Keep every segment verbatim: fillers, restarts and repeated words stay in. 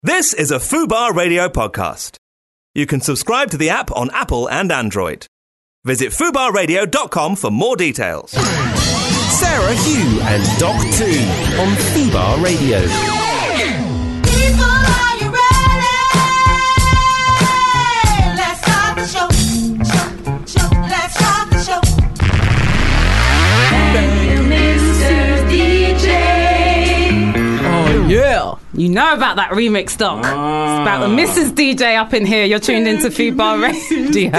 This is a Fubar Radio podcast. You can subscribe to the app on Apple and Android. Visit fubar radio dot com for more details. Sarah Hugh and Doc two on Fubar Radio. People, are you ready? Let's start the show. Show, show. Let's start the show. Hey, Mister D J. Oh, yeah. You know about that remix, Doc. Ah. It's about the Missus D J up in here. You're tuned into Fubar Radio.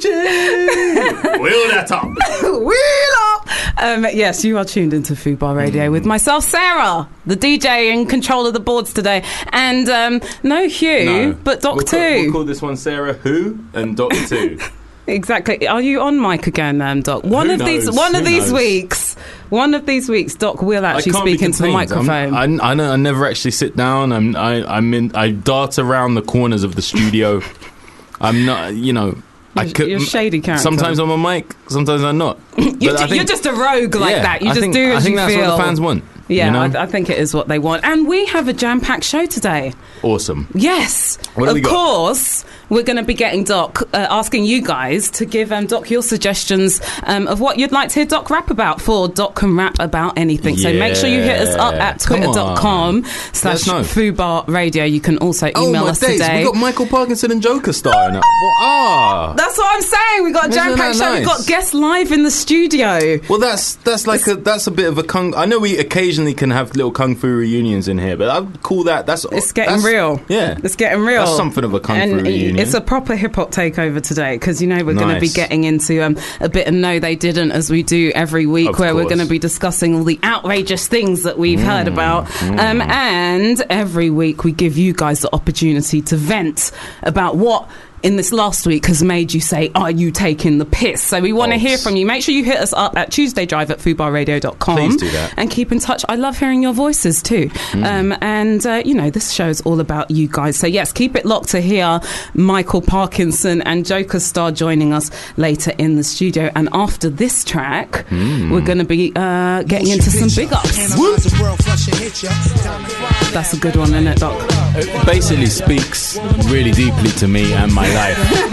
Wheel that up. Wheel up. Um, yes, you are tuned into Fubar Radio mm. with myself, Sarah, the D J in control of the boards today. And um, no Hugh, no. but Doc we'll two. Call, we'll call this one Sarah Who and Doc two. Exactly. Are you on mic again, um, Doc? One Who of knows? these, one Who of these knows? weeks, one of these weeks, Doc will actually speak into the microphone. I'm, I, I, I never actually sit down. I'm, I, I'm in. I dart around the corners of the studio. I'm not. You know. You're, I could, you're a shady character. Sometimes I'm on mic. Sometimes I'm not. you're, I think, you're just a rogue like yeah, that. You I just think, do as I think you that's feel. what the fans want. Yeah, you know? I, th- I think it is what they want. And we have a jam-packed show today. Awesome. Yes. What do of we got? course, we're going to be getting Doc, uh, asking you guys to give um, Doc your suggestions um, of what you'd like to hear Doc rap about, for Doc can rap about anything. Yeah. So make sure you hit us up at twitter dot com slash Fubar Radio. You can also email oh, my us days. today. We've got Michael Parkinson and Joker starring up. Well, ah. That's what I'm saying. We've got a Isn't jam-packed that show. We've nice? got guests live in the studio. Well, that's that's like a that's a bit of a kung. I know we occasionally can have little kung fu reunions in here, but I'd call that that's It's getting that's, real. Yeah, It's getting real. That's something of a kung and fu reunion. It's a proper hip hop takeover today, because you know we're Nice. going to be getting into um, a bit of No They Didn't, as we do every week, Of where we're course. going to be discussing all the outrageous things that we've Mm, heard about. mm. Um, and every week we give you guys the opportunity to vent about what in this last week has made you say, are you taking the piss? So we want to Odds. hear from you. Make sure you hit us up at Tuesday Drive at fubar radio dot com. Please do that. And keep in touch. I love hearing your voices too. Mm. Um, and, uh, you know, this show is all about you guys. So, yes, keep it locked to hear Michael Parkinson and Joker Star joining us later in the studio. And after this track, Mm. we're going to be uh, getting into some big ups. That's a good one, isn't it, Doc? It basically speaks really deeply to me and my life,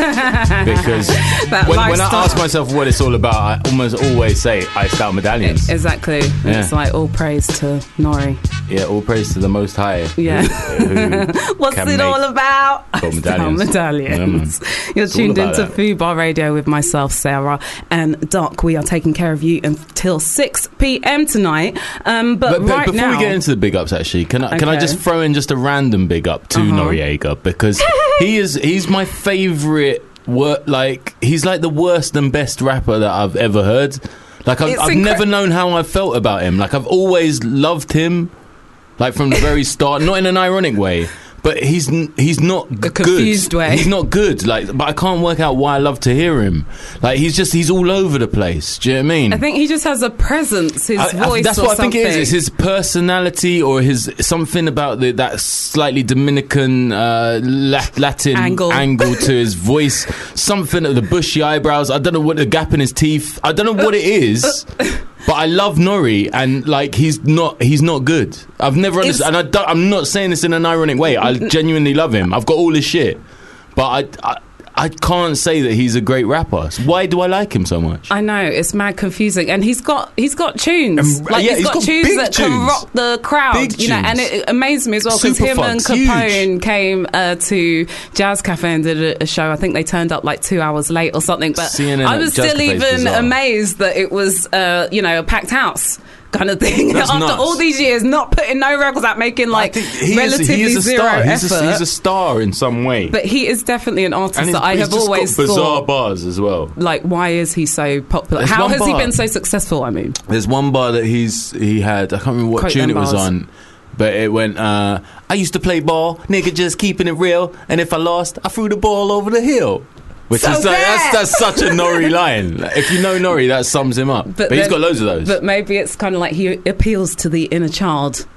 because That when, when I lifestyle. ask myself what it's all about, I almost always say iced out medallions. Exactly. Yeah. It's like all praise to Nori. Yeah, all praise to the Most High. Yeah. who- who What's can it make all about? gold Star medallions. medallions. Yeah, You're It's all tuned about into that. Fubar Radio with myself, Sarah, and Doc. We are taking care of you until six p.m. tonight. Um, but, But, but right before now, we get into the big ups, actually, can I can I Okay. just throw in just a random big up to Uh-huh. Noriega, because he is he's my favourite. Wor- like he's like the worst and best rapper that I've ever heard. Like I've, It's I've incre- never known how I felt about him. Like I've always loved him, like from the very start. Not in an ironic way, but he's n- he's not g- confused good. way. He's not good. Like, but I can't work out why I love to hear him. Like he's just he's all over the place. Do you know what I mean? I think he just has a presence, his I- I- voice. that's or what I think it is. something. It's his personality, or his something about the, that slightly Dominican uh, La- Latin Angle. angle to his voice. Something of the bushy eyebrows. I don't know what the gap in his teeth. I don't know what it is. But I love Nori, and like he's not he's not good. I've never It's- understood, and I don't, I'm not saying this in an ironic way. I genuinely love him. I've got all his shit, but I, I I can't say that he's a great rapper. Why do I like him so much? I know, it's mad confusing, and he's got he's got tunes, Um, like yeah, he's he's got, got tunes big that can tunes. rock the crowd, Big you know. tunes. And it, it amazed me as well, because Super him and Funk's huge. Capone came uh, to Jazz Cafe and did a, a show. I think they turned up like two hours late or something, but C N N I at was Jazz still Cafe is even bizarre. amazed that it was uh, you know, a packed house kind of thing. That's After nuts. all these years, not putting no records out, making like I think he is, relatively he is a zero star. He's effort. a, he's a star in some way. But he is definitely an artist and he's, that I he's have just always got bizarre thought, bars as well. like, why is he so popular? There's How one has he bar. been so successful? I mean, There's one bar that he's he had. I can't remember what Quote tune them it was bars. on, but it went. Uh, I used to play ball, nigga, just keeping it real. And if I lost, I threw the ball over the hill. Which So is like, bad. that's that's such a Nori line. Like, if you know Nori, that sums him up. But, he's then- got loads of those. But maybe it's kind of like he appeals to the inner child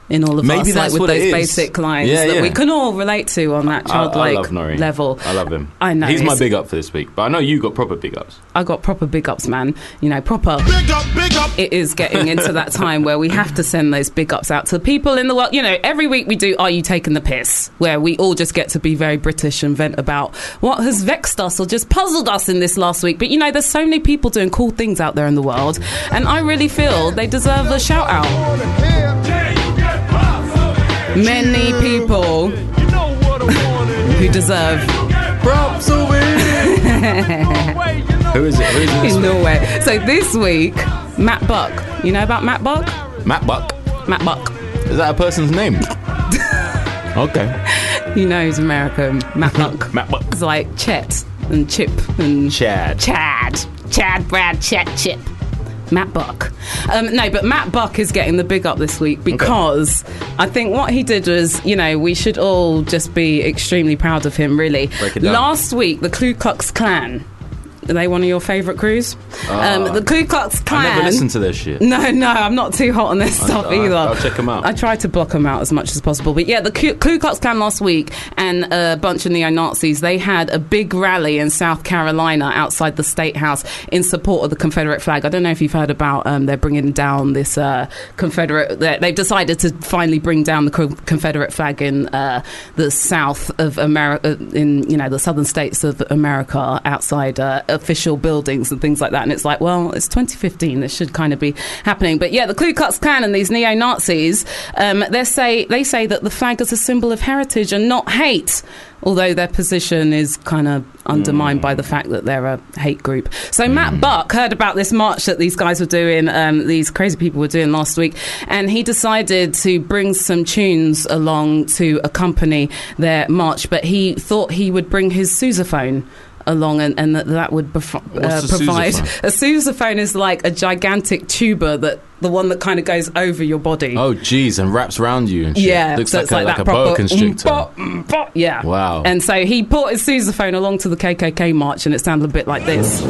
in all of Maybe us, like that's with what those it is. basic lines Yeah, that yeah. we can all relate to on that I, I childlike love Nori. level. I love him. I know. He's my it's- big up for this week. But I know you got proper big ups. I got proper big ups, man. You know, proper. Big up, big up. It is getting into that time where we have to send those big ups out to people in the world. You know, every week we do Are You Taking the Piss? Where we all just get to be very British and vent about what has vexed us or just puzzled us in this last week. But, you know, there's so many people doing cool things out there in the world. And I really feel they deserve a shout out. Many people who deserve Props away. Who is it? Who is it this in week? Norway. So this week, Matt Buck. You know about Matt Buck? Matt Buck. Matt Buck. Is that a person's name? Okay. You know he's American. Matt Buck. Matt Buck. It's like Chet and Chip and Chad. Chad. Chad, Brad, Chet, Chip. Matt Buck. Um, no, but Matt Buck is getting the big up this week because I think what he did was, you know, we should all just be extremely proud of him, really. Break it down. Last week, the Ku Klux Klan. Are they one of your favourite crews? Ah. um, the Ku Klux Klan. I never listened to their shit. No, no, I'm not too hot on this stuff I- either. I'll check 'em out. I try to block them out as much as possible. But yeah, the Ku Ku Klux Klan last week and a bunch of neo-Nazis, they had a big rally in South Carolina outside the State House in support of the Confederate flag. I don't know if you've heard about, um, they're bringing down this uh, Confederate, they- they've decided to finally bring down the co- Confederate flag in uh, the South of America, in, you know, the southern states of America, outside uh, official buildings and things like that. And it's like, well, it's twenty fifteen, this should kind of be happening. But yeah, the Ku Klux Klan and these neo-Nazis, um, they say they say that the flag is a symbol of heritage and not hate, although their position is kind of undermined mm. by the fact that they're a hate group. So mm. Matt Buck heard about this march that these guys were doing, um, these crazy people were doing last week, and he decided to bring some tunes along to accompany their march, but he thought he would bring his sousaphone along, and, and that, that would bef- uh, a provide sousaphone? a sousaphone is like a gigantic tuba, that the one that kind of goes over your body. Oh, geez, and wraps around you and shit. Yeah, Looks so like, it's a, like, like that a boa proper constrictor. mm, bop, mm, bop, yeah. Wow. And so he brought his sousaphone along to the K K K march, and it sounded a bit like this.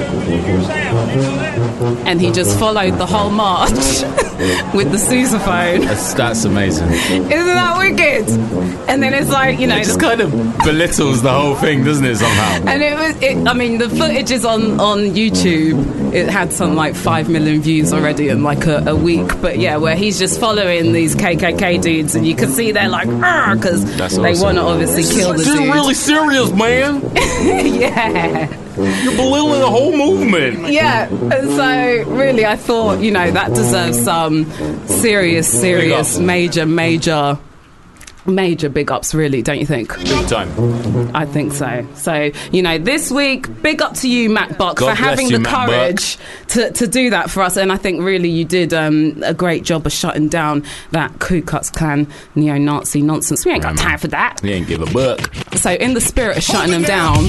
And he just followed the whole march with the sousaphone. That's, that's amazing. Isn't that wicked? And then it's like, you know, It just kind of belittles the whole thing, doesn't it, somehow? and it was, it, I mean, the footage is on, on YouTube. It had some like five million views already in like a, a week. But yeah, where he's just following these K K K dudes, and you can see they're like, because That's they awesome. want to obviously kill the This is dude. really serious, man. Yeah. You're belittling the whole movement. Yeah, and so really I thought, you know, that deserves some serious, serious, Big up. major, major, major big ups, really, don't you think? Big time. I think so. So, you know, this week, big up to you, Matt Buck, God for having bless you, the Matt courage to, to do that for us. And I think really you did um, a great job of shutting down that Ku Klux Klan neo-Nazi nonsense. We ain't got Yeah, man. time for that. He ain't give a buck. So in the spirit of shutting them down,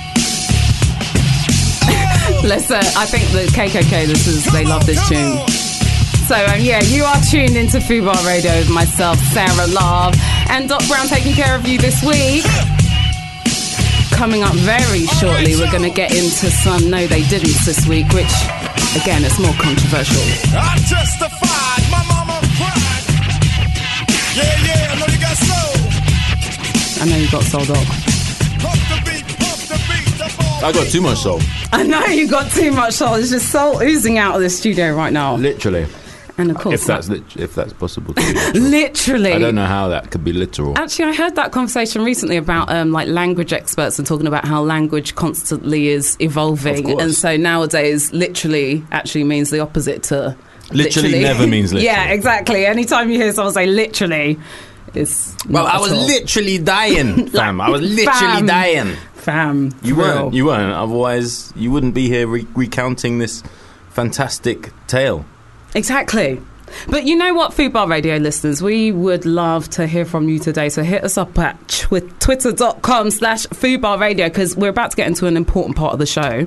let's. Uh, I think the K K K. This is. They love this tune. So um, yeah, you are tuned into Fubar Radio with myself, Sarah Love, and Doc Brown taking care of you this week. Coming up very shortly, we're going to get into some No They Didn't this week, which again, it's more controversial. I justified my mama pride. Yeah, yeah, I know you got soul. I know you got soul, Doc. Pump the beat, pump the beat, the ball. I got too much soul. I know you got too much soul. There's just soul oozing out of the studio right now. Literally. And of course, If that's lit- if that's possible to be literal. literally. I don't know how that could be literal. Actually, I heard that conversation recently about um, like language experts and talking about how language constantly is Of evolving, course. and so nowadays, literally actually means the opposite to Literally never means literally. Yeah, exactly. Anytime you hear someone say literally, it's Well, not I was at all. literally dying, fam. I was literally Fam. dying. Fam. You for weren't. real. You weren't. Otherwise, you wouldn't be here re- recounting this fantastic tale. Exactly. But you know what, Fubar Radio listeners, we would love to hear from you today. So hit us up at twi- twitter.com slash Fubar Radio, because we're about to get into an important part of the show.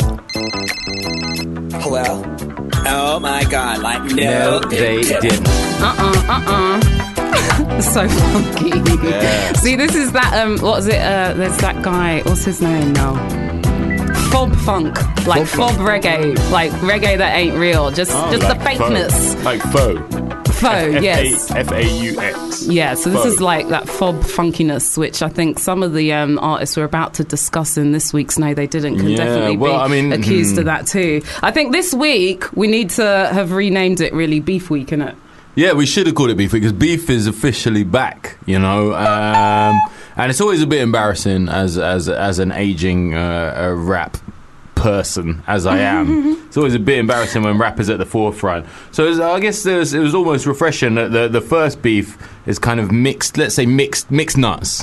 Well, oh my god, like no, they didn't. Uh-uh, uh-uh. So funky. Yeah. See, this is that, um, what is it, uh, there's that guy, what's his name now? Fob funk. Like Fob fob funk. reggae. Like reggae that ain't real. Just, Oh, just like the fakeness. Faux. Like faux. Faux, yes. F A U X. Yeah, so this Faux. is like that fob funkiness, which I think some of the um, artists we're about to discuss in this week's No They Didn't can Yeah, definitely well, be I mean, accused hmm. of that too. I think this week we need to have renamed it really Beef Week, innit? Yeah, we should have called it Beef because Beef is officially back, you know. Um, and it's always a bit embarrassing as as as an aging uh, a rap person as I am. It's always a bit embarrassing when rap is at the forefront. So it was, I guess there was, it was almost refreshing that the the first Beef is kind of mixed. Let's say mixed mixed nuts.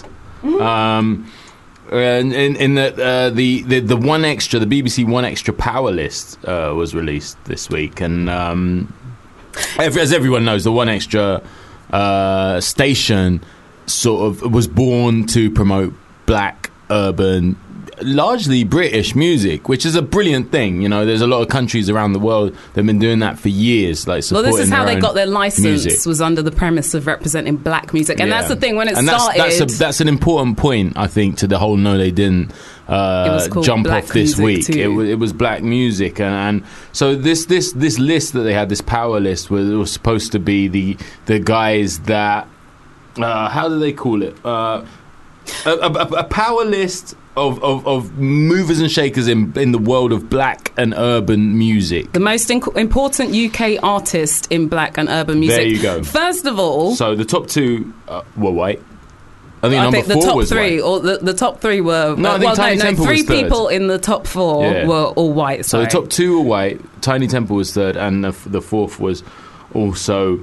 Um, and in, in the, uh, the the the one extra, the B B C One Extra Power List uh, was released this week, and. Um, As everyone knows, the One Extra uh, station sort of was born to promote black, urban, largely British music, which is a brilliant thing. You know, there's a lot of countries around the world that have been doing that for years. Like, Well, supporting this is how their they own got their license, music. was under the premise of representing black music. And Yeah. that's the thing, when it and started... That's, that's, a, that's an important point, I think, to the whole No They Didn't uh, It was called jump black off this music week. too. It, wa- it was black music. And, and so this, this, this list that they had, this power list, was, was supposed to be the, the guys that... Uh, how do they call it? Uh, a, a, a power list... Of, of, of movers and shakers in in the world of black and urban music. The most inc- important U K artist in black and urban music. There you go. First of all... So the top two uh, were white. I think I number think the four top was three, white. or the, the top three were... No, I think well, Tiny no, no, Temple three was third. people in the top four Yeah. were all white, So sorry. the top two were white. Tiny Temple was third, and the, f- the fourth was also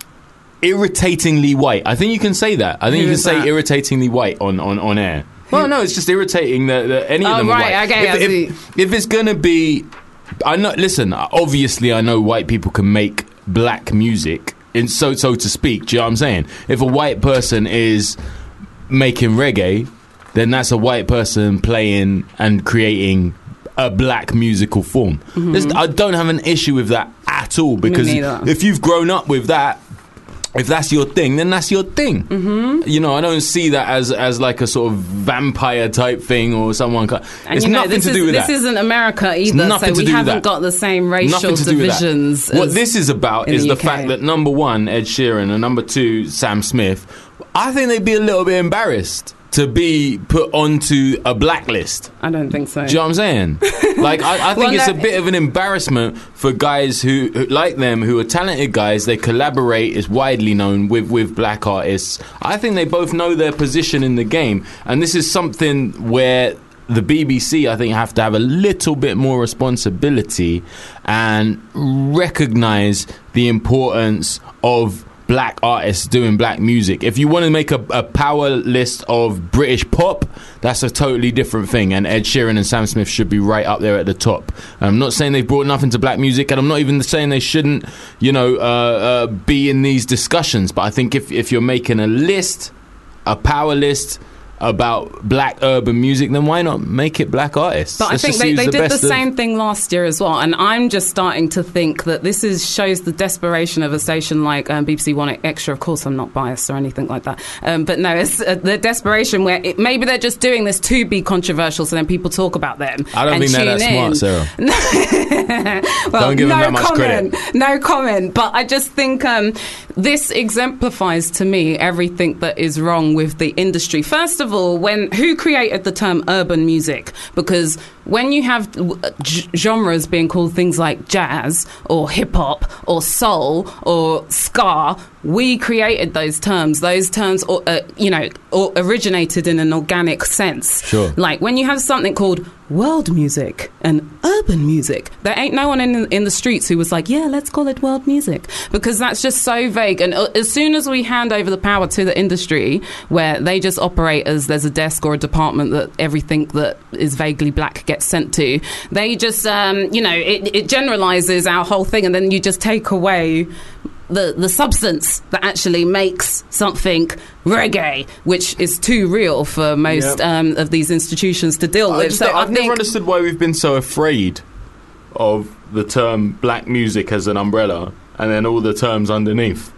irritatingly white. I think you can say that. I think Who you can is say that? irritatingly white on, on, on air. Well, no, it's just irritating that, that any of Oh, them right, are white. okay, I if, see. if, if it's going to be... I know. Listen, obviously I know white people can make black music, in so so to speak. Do you know what I'm saying? If a white person is making reggae, then that's a white person playing and creating a black musical form. There's- I don't have an issue with that at all, because neither. if you've grown up with that, if that's your thing, then that's your thing. Mm-hmm. You know, I don't see that as as like a sort of vampire type thing or someone. And It's you know, nothing this to is, do with this that. isn't America It's either, nothing so to we do with haven't that. got the same racial Nothing to do with that. divisions. What as this is about in is the the U K. fact that number one, Ed Sheeran, and number two, Sam Smith, I think they'd be a little bit embarrassed to be put onto a blacklist. I don't think so. Do you know what I'm saying? Like, I, I think Well, it's no- a bit of an embarrassment for guys who, who, like them, who are talented guys. They collaborate, is widely known, with, with black artists. I think they both know their position in the game. And this is something where the B B C, I think, have to have a little bit more responsibility and recognise the importance of black artists doing black music. If you want to make a, a power list of British pop, that's a totally different thing, and Ed Sheeran and Sam Smith should be right up there at the top. I'm not saying they've brought nothing to black music, and I'm not even saying they shouldn't, you know, uh, uh, be in these discussions, but I think if, if you're making a list, a power list about black urban music, then why not make it black artists? But Let's I think just they, use they the did the best of- same thing last year as well, and I'm just starting to think that this is shows the desperation of a station like um, B B C One Extra. Of course, I'm not biased or anything like that, um, but no, it's uh, the desperation where it, maybe they're just doing this to be controversial, so then people talk about them. I don't and think they're that tune smart, in. Sarah. Well, Don't give them no that much comment, credit. no comment. But I just think um, this exemplifies to me everything that is wrong with the industry. First of all, when who created the term urban music? Because when you have g- genres being called things like jazz or hip hop or soul or ska, we created those terms. Those terms, uh, you know, originated in an organic sense. Sure. Like when you have something called world music and urban music, there ain't no one in in the streets who was like, yeah, let's call it world music, because that's just so vague. And uh, as soon as we hand over the power to the industry, where they just operate as there's a desk or a department that everything that is vaguely black gets sent to, they just, um, you know, it, it generalizes our whole thing, and then you just take away the the substance that actually makes something reggae, which is too real for most Yep. um, of these institutions to deal I with. just So don't- I I've think never understood why we've been so afraid of the term black music as an umbrella and then all the terms underneath.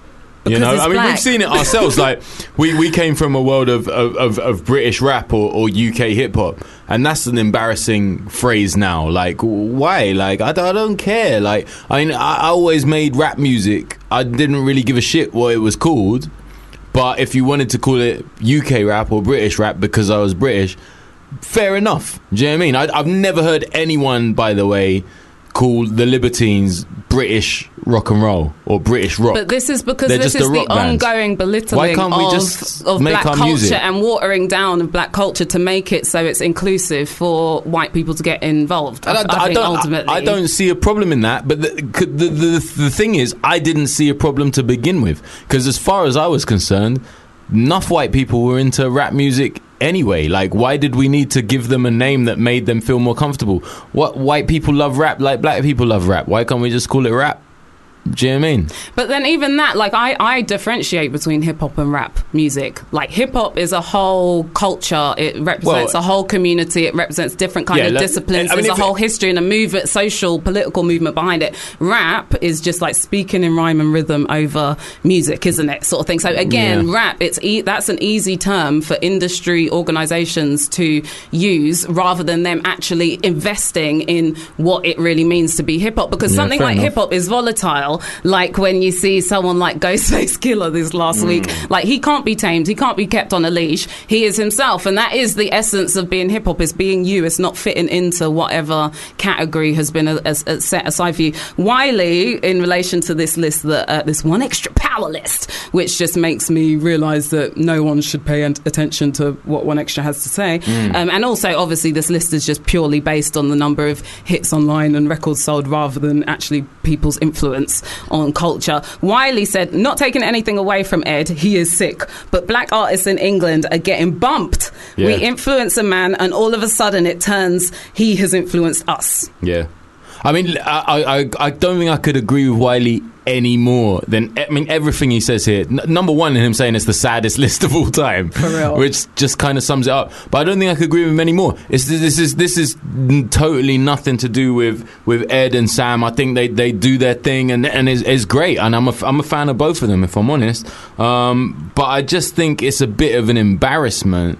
You know, it's I mean, black. we've seen it ourselves. Like, we, we came from a world of, of, of, of British rap or, or U K hip hop, and that's an embarrassing phrase now. Like, why? Like, I, I don't care. Like, I mean, I, I always made rap music. I didn't really give a shit what it was called, but if you wanted to call it U K rap or British rap because I was British, fair enough. Do you know what I mean? I, I've never heard anyone, by the way, call the Libertines British rock and roll or British rock. But this is because They're this just is a the rock band. ongoing belittling Why can't we of, just of make black our culture music? and watering down of black culture to make it so it's inclusive for white people to get involved. I, I, I, I think don't, ultimately, I, I don't see a problem in that, but the, the, the, the thing is, I didn't see a problem to begin with, because as far as I was concerned, enough white people were into rap music anyway. Like, why did we need to give them a name that made them feel more comfortable? What, white people love rap like black people love rap. Why can't we just call it rap? Do you know what I mean? But then even that, like, I, I differentiate between hip-hop and rap music. Like, hip-hop is a whole culture. It represents Well, a whole community. It represents different kind yeah, of like, disciplines. I mean, There's a if whole it- history and a movement, social, political movement behind it. Rap is just like speaking in rhyme and rhythm over music, isn't it? Sort of thing. So again, Yeah. rap, it's e- that's an easy term for industry organizations to use rather than them actually investing in what it really means to be hip-hop. Because Yeah, something fair like enough. hip-hop is volatile. Like when you see someone like Ghostface Killer this last Mm. week, like he can't be tamed, he can't be kept on a leash, he is himself, and that is the essence of being hip-hop, is being you. It's not fitting into whatever category has been a, a, a set aside for you. Wiley, in relation to this list, that uh, this one extra power list, which just makes me realise that no one should pay an- attention to what One Extra has to say, Mm. um, and also obviously this list is just purely based on the number of hits online and records sold rather than actually people's influence on culture. Wiley said, not taking anything away from Ed, he is sick, but black artists in England are getting bumped. Yeah. We influence a man and all of a sudden it turns he has influenced us. Yeah. I mean, I, I, I don't think I could agree with Wiley any more than, I mean, everything he says here. N- number one, him saying it's the saddest list of all time, For real. which just kind of sums it up. But I don't think I could agree with him anymore. It's, this is this is totally nothing to do with, with Ed and Sam. I think they, they do their thing and and it's, it's great. And I'm a, I'm a fan of both of them, if I'm honest. Um, but I just think it's a bit of an embarrassment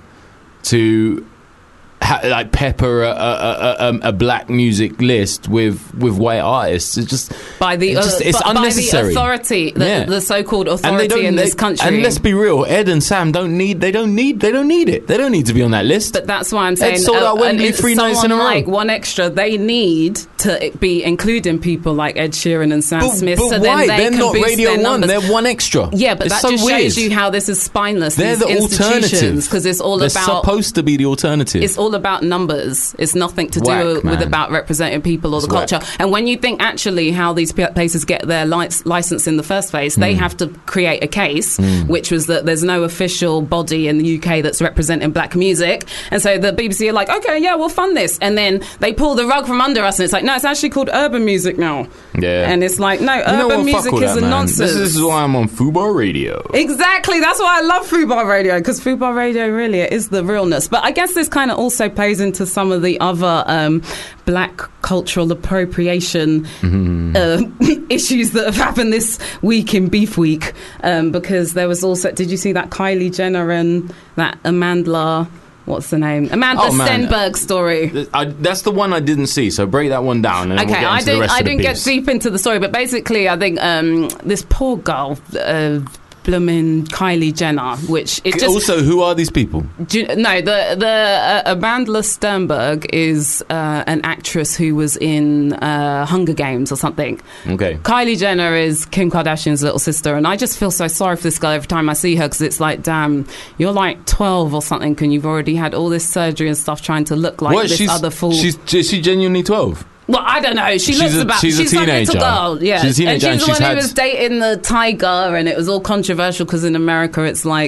to Ha, like pepper a, a, a, a black music list with with white artists. It's just By the, it's, just, uh, it's by, unnecessary. by the authority, the, Yeah. the so-called And they authority don't- in this they- country. And let's be real, Ed and Sam don't need. They don't need. They don't need it. They don't need to be on that list. But that's why I'm saying, sold out Wembley and three nights in a someone row. like One Extra, they need to be including people like Ed Sheeran and Sam but Smith. but so why? then they They're can not boost Radio their One. numbers. They're One Extra. Yeah, but it's that so just weird. shows you how this is spineless. They're these the institutions, alternative because it's all They're about supposed to be the alternative. it's all about numbers. It's nothing to Whack, do with man. about representing people or It's the culture. whack. And when you think actually how these p- places get their lic- license in the first place, they Mm. have to create a case, which was that there's no official body in the U K that's representing black music. And so the B B C are like, okay, yeah, we'll fund this. And then they pull the rug from under us and it's like, no, it's actually called urban music now. Yeah. And it's like, no, You know urban what? music Fuck all is that, a man. nonsense. This, this is why I'm on Fubar Radio. Exactly. That's why I love Fubar Radio, because Fubar Radio really is the realness. But I guess this kind of also plays into some of the other um, black cultural appropriation Mm-hmm. uh, issues that have happened this week in Beef Week. Um, because there was also, did you see that Kylie Jenner and that Amanda, what's the name? Amanda Oh, man. Stenberg story. I, that's the one I didn't see. So break that one down. And then Okay, we'll get I into the didn't. rest I of the didn't get beefs. deep into the story, but basically, I think um, this poor girl, uh, blooming Kylie Jenner, which it just Also, who are these people? do you- no the the uh, Amanda Sternberg is uh, an actress who was in uh, Hunger Games or something. Okay. Kylie Jenner is Kim Kardashian's little sister, and I just feel so sorry for this girl every time I see her, because it's like, damn, you're like twelve or something, and you've already had all this surgery and stuff trying to look like What? this She's, other fool. she's is she genuinely twelve? Well, I don't know. She She's looks a- about. she's a She's, like a teenager. little girl, yeah. She's a teenager and and she's the she's one who had- was dating the tiger, and it was all controversial because in America it's like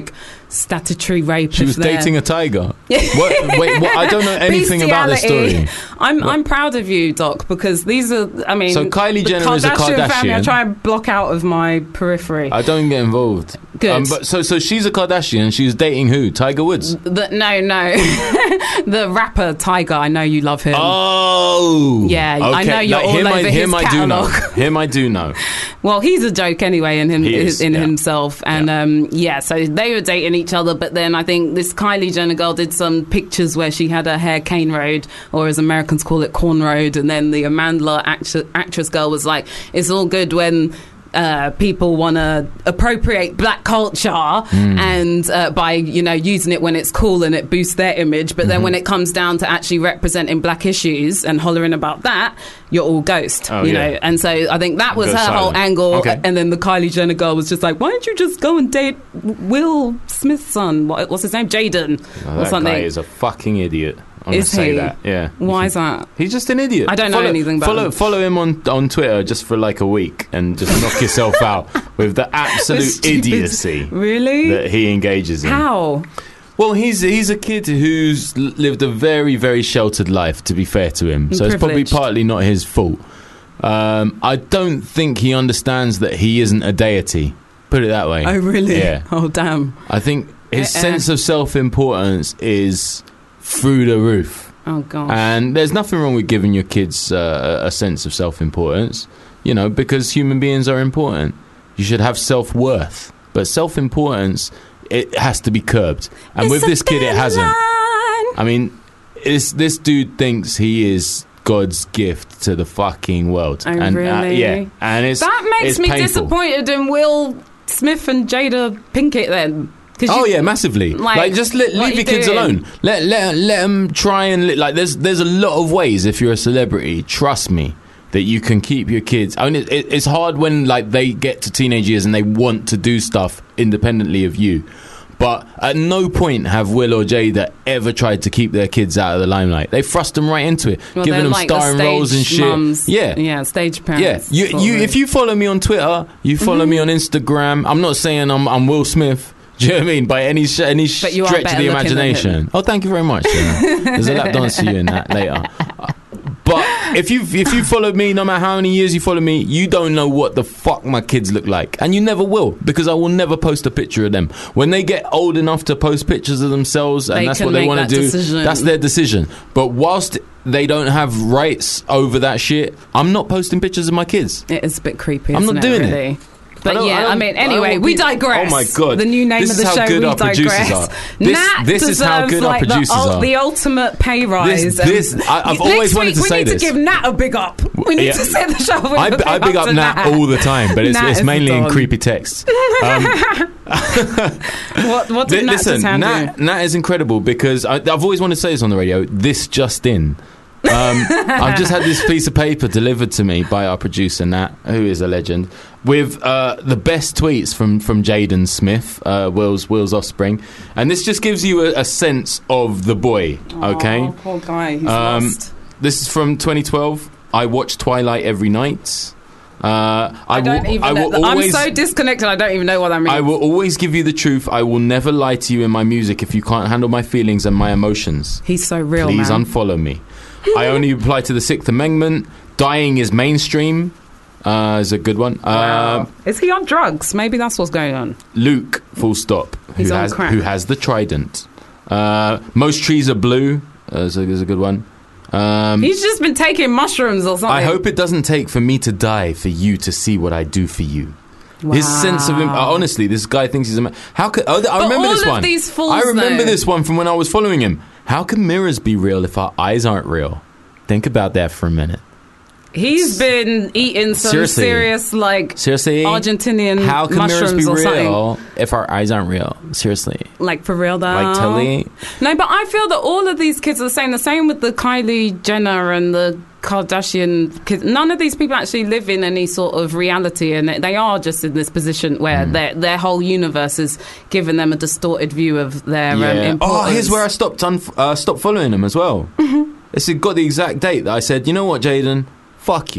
statutory rape. She was dating a tiger. what, wait, what? I don't know anything about this story. I'm what? I'm proud of you, Doc, because these are. I mean, so Kylie Jenner Kardashian is a Kardashian. Family, I try and block out of my periphery. I don't get involved. Good. Um, but so, so she's a Kardashian. She's dating who? Tiger Woods. The, no, no, the rapper Tiger. I know you love him. Oh, yeah. Okay. I know you're like, all him over I, his him I do know. catalogue. Him I do know. Well, he's a joke anyway in him is, in yeah. himself, and yeah. um, yeah. So they were dating each other, but then I think this Kylie Jenner girl did some pictures where she had her hair cane road, or as Americans call it, corn road, and then the Amanda actress, actress girl was like, "It's all good when." Uh, people want to appropriate black culture mm. and uh, by you know using it when it's cool and it boosts their image, but mm-hmm. then when it comes down to actually representing black issues and hollering about that, you're all ghost. Oh, you yeah. know, and so I think that was Go her silent. whole angle. Okay. And then the Kylie Jenner girl was just like, "Why don't you just go and date Will Smith's son? What, what's his name? Jaden oh, or that something." guy is a fucking idiot. I'm Is gonna say he? that. Yeah. Why is that? He's just an idiot. I don't know follow, anything about follow, him. Follow him on, on Twitter just for like a week and just knock yourself out with the absolute Stupid. idiocy Really? that he engages in. How? Well, he's he's a kid who's l- lived a very, very sheltered life, to be fair to him. So it's probably Privileged. partly not his fault. Um, I don't think he understands that he isn't a deity. Put it that way. Oh, really? Yeah. Oh, damn. I think his Uh-uh. sense of self-importance is through the roof. Oh, gosh. And there's nothing wrong with giving your kids uh, a sense of self-importance, you know, because human beings are important. You should have self-worth. But self-importance, it has to be curbed. And It's with a this kid, it thin hasn't. line. I mean, it's, this dude thinks he is God's gift to the fucking world. Oh, and, really? Uh, yeah. And it's That makes it's me painful. disappointed in Will Smith and Jada Pinkett then. 'Cause Oh you- yeah, massively. like, Like, just let, what leave are your you kids doing? alone. Let let let them try and li- like. There's there's a lot of ways if you're a celebrity. Trust me, that you can keep your kids. I mean, it, it, it's hard when like they get to teenage years and they want to do stuff independently of you. But at no point have Will or Jada ever tried to keep their kids out of the limelight. They thrust them right into it, Well, giving they're them like the starring roles and stage shit. mums. Yeah, Yeah, stage yeah. parents. You, sort you, of. if you follow me on Twitter, you follow Mm-hmm. me on Instagram. I'm not saying I'm, I'm Will Smith. Do you know what I mean? By any sh- any But you are stretch of better the looking than imagination. him. Oh, thank you very much. Yeah. There's a lap dance for you in that later. But if you if you follow me, no matter how many years you follow me, you don't know what the fuck my kids look like, and you never will, because I will never post a picture of them. When they get old enough to post pictures of themselves, and They that's can what they make want that to do, decision. that's their decision. But whilst they don't have rights over that shit, I'm not posting pictures of my kids. It is a bit creepy. I'm isn't not doing it, it. really? But don't- yeah, I, don't- mean, I don't anyway, want we people- digress. Oh my god! The new name this of the is how show, good we our producers digress. are. This, Nat this is how deserves, good like, our producers the, ul- are. the ultimate pay rise. This- and this- I- I've next always wanted week to we say need this. to give Nat a big up. We need Yeah. to set the show with I, a big I big up to Nat all the time, but it's, Nat it's is mainly in Don. creepy texts. Um, What, what did Li- Nat listen, just hand you? Nat, Nat is incredible because I, I've always wanted to say this on the radio. This just in. Um, I've just had this piece of paper delivered to me by our producer Nat, who is a legend, with uh, the best tweets from from Jaden Smith, uh, Will's Will's offspring, and this just gives you a, a sense of the boy. Okay, Oh, poor guy. He's Um, lost. this is from twenty twelve. I watch Twilight every night. Uh, I, I don't will, even I know. will always. I'm so disconnected. I don't even know what that means. I will always give you the truth. I will never lie to you in my music if you can't handle my feelings and my emotions. He's so real, Please man. unfollow me. I only apply to the Sixth Amendment. Dying is mainstream. Uh, is a good one. Wow. Uh, Is he on drugs? Maybe that's what's going on. Luke, full stop. He's who on has crack. who has the trident. Uh, most trees are blue. Uh, is, a, is a good one. Um, He's just been taking mushrooms or something. I hope it doesn't take for me to die for you to see what I do for you. His sense of him. Wow. Uh, honestly, this guy thinks he's a man. How could? Oh, I But remember all this of one. these fools, I remember though. this one from when I was following him. How can mirrors be real if our eyes aren't real? Think about that for a minute. He's been eating some Seriously. serious, like, Seriously, Argentinian how can mirrors mushrooms be or real something. if our eyes aren't real? Seriously, Like, for real, though. like Telly. No, but I feel that all of these kids are the same. The same with the Kylie Jenner and the Kardashian kids. None of these people actually live in any sort of reality, and they are just in this position where Mm. their their whole universe is giving them a distorted view of their um, Yeah. importance. Oh, here's where I stopped unf- uh, stopped following him as well. Mm-hmm. It's got the exact date that I said, you know what, Jaden, fuck you.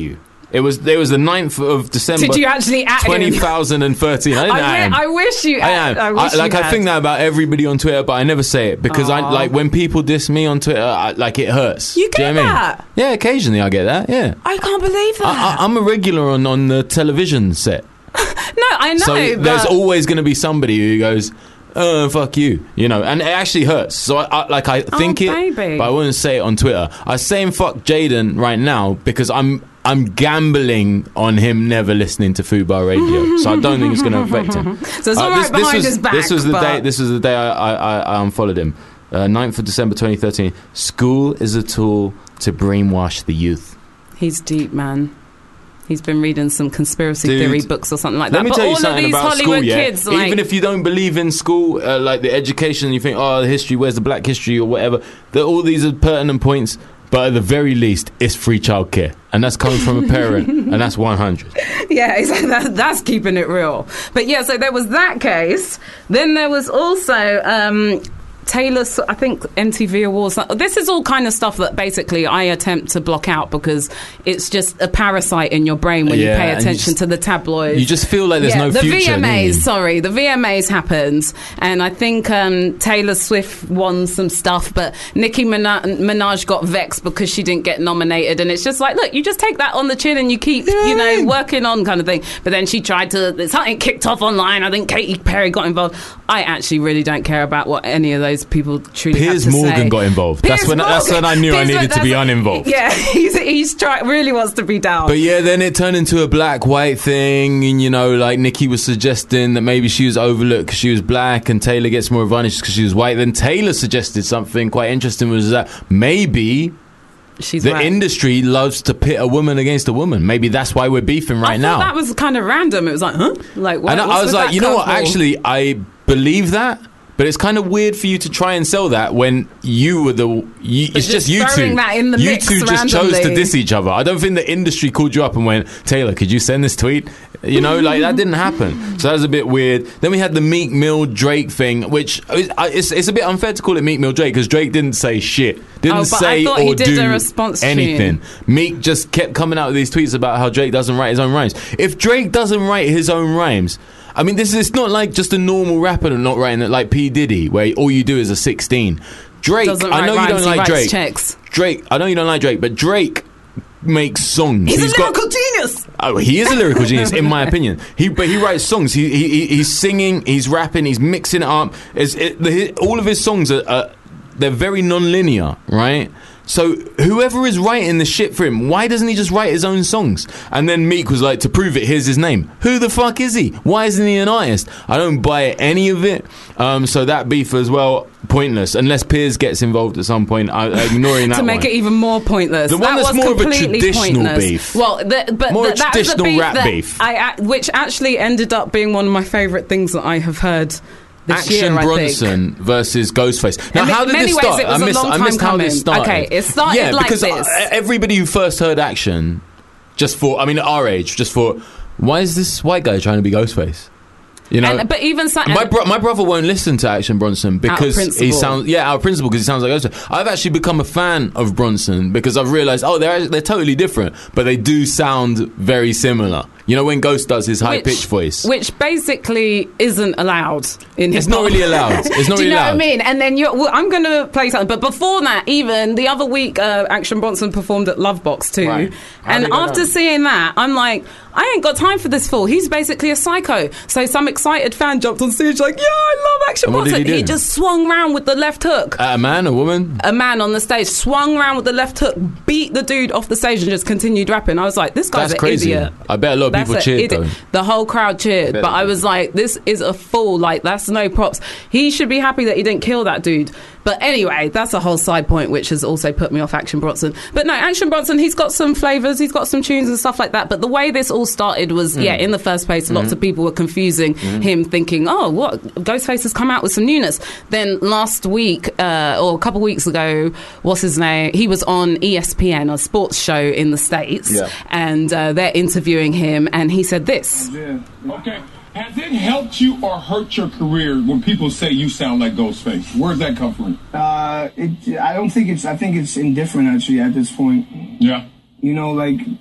It was it was the ninth of December. Did you actually at him? twenty thirteen. I didn't I, at him. wi- I wish you. I At, am. I wish I, like you I had. think that about everybody on Twitter, but I never say it because I Aw. like when people diss me on Twitter. I, like it hurts. You Do get know what I mean? that? Yeah, occasionally I get that. Yeah, I can't believe that. I, I, I'm a regular on on the television set. no, I know. So but there's always going to be somebody who goes, "Oh, fuck you," you know, and it actually hurts. So I, I like I think it, baby. but I wouldn't say it on Twitter. I'm saying fuck Jaden right now because I'm I'm gambling on him never listening to Fubar Radio. So I don't think it's going to affect him. So it's all right behind was, his back, This was the but- day. This was the day I I, I, I unfollowed him. Uh, ninth of December twenty thirteen. School is a tool to brainwash the youth. He's deep, man. He's been reading some conspiracy Dude, theory books or something like that. Let me but tell you all of something these about Hollywood school, yeah? kids, like, Even if you don't believe in school, uh, like the education, you think, oh, the history, where's the black history or whatever, that all these are pertinent points, but at the very least, it's free childcare. And that's coming from a parent, and that's one hundred. yeah, exactly. That, that's keeping it real. But yeah, so there was that case. Then there was also um, Taylor's, I think, M T V Awards. This is all kind of stuff that basically I attempt to block out because it's just a parasite in your brain when Yeah, you pay and attention you just- to the tabloids. You just feel like there's yeah, no the future. V M don't you? As, sorry, the V M As happened, and I think um, Taylor Swift won some stuff, but Nicki Mina- Minaj got vexed because she didn't get nominated, and it's just like, look, you just take that on the chin and you keep, you know, working on kind of thing. But then she tried to, something kicked off online. I think Katy Perry got involved. I actually really don't care about what any of those people truly Piers have to Morgan say. got involved. Piers That's when that's when I knew I Piers needed to be Morgan- uninvolved. Yeah, he's he's try, really wants to be down. But yeah, then it turned into a black-white thing, and you know, like Nicki was suggesting that maybe she was overlooked because she was black, and Taylor gets more advantage because she was white. Then Taylor suggested something quite interesting, was that maybe She's the right. industry loves to pit a woman against a woman. Maybe that's why we're beefing right I now. thought that was kind of random. It was like, huh? Like, what, and I, what's I was with like, that you know what? curveball? Actually, I believe that. But it's kind of weird for you to try and sell that when you were the. You, it's just just you throwing two. that in the you mix two just chose to randomly. diss each other. I don't think the industry called you up and went, Taylor, could you send this tweet? You know, like that didn't happen. So that was a bit weird. Then we had the Meek Mill Drake thing, which is, it's, it's a bit unfair to call it Meek Mill Drake because Drake didn't say shit, didn't Oh, but I say thought or he did do a response tune. anything. Meek just kept coming out with these tweets about how Drake doesn't write his own rhymes. If Drake doesn't write his own rhymes, I mean, this is it's not like just a normal rapper not writing it, like P. Diddy, where all you do is a sixteen. Drake, Doesn't I write know you rhymes, don't he like writes Drake. checks. Drake, I know you don't like Drake, but Drake makes songs. He's, a got- lyrical genius. Oh, he is a lyrical genius, in my opinion. He, but he writes songs. He, he he's singing, he's rapping, he's mixing it up. It's, it, the, all of his songs are, are they're very non-linear, right? So whoever is writing the shit for him, why doesn't he just write his own songs? And then Meek was like, to prove it, here's his name. Who the fuck is he? Why isn't he an artist? I don't buy any of it. Um, so that beef as well, pointless. Unless Piers gets involved at some point, I, I'm ignoring that to make one. it even more pointless. The one that that's was more of a completely traditional pointless. beef. Well, the, but More the, a that was the traditional beef rap that beef. I, which actually ended up being one of my favourite things that I have heard this Action year. I Bronson think. versus Ghostface. Now, In how ma- did many this ways, start? it was I a missed, long I time missed how this coming. started. Okay, it started yeah, like because this. uh, everybody who first heard Action just thought, I mean, at our age, just thought, why is this white guy trying to be Ghostface? You know, And, but even so, my bro- my brother won't listen to Action Bronson because he principle. sounds yeah out of principle because he sounds like Ghostface. I've actually become a fan of Bronson because I've realised oh they're they're totally different, but they do sound very similar. You know when Ghost does his high which, pitched voice, which basically isn't allowed in his. it's not really allowed. It's not Do really you know allowed. what I mean? And then you're, well, I'm going to play something. But before that, even the other week, uh, Action Bronson performed at Lovebox too. Right. How And did it go after down? seeing that, I'm like, I ain't got time for this fool. He's basically a psycho. So some excited fan jumped on stage like, yeah, I love Action And what did Bronson. he do? just swung round with the left hook. At a man, a woman. A man on the stage swung round with the left hook, beat the dude off the stage, and just continued rapping. I was like, this guy's That's an crazy. idiot. I bet a lot of That's people a cheered idiot. though. The whole crowd cheered, bet but they I did. was like, this is a fool. Like, that's no props. He should be happy that he didn't kill that dude. But anyway, that's a whole side point, which has also put me off Action Bronson. But no, Action Bronson, he's got some flavours, he's got some tunes and stuff like that. But the way this all started was, Mm. yeah, in the first place, lots of people were confusing him, thinking, oh, what? Ghostface has come out with some newness. Then last week, uh, or a couple of weeks ago, what's his name? He was on E S P N, a sports show in the States, Yeah. and uh, they're interviewing him, and he said this. Yeah. Okay. Has it helped you or hurt your career when people say you sound like Ghostface? Where's that come from? Uh, it, I don't think it's. I think it's indifferent actually at this point. Yeah. You know, like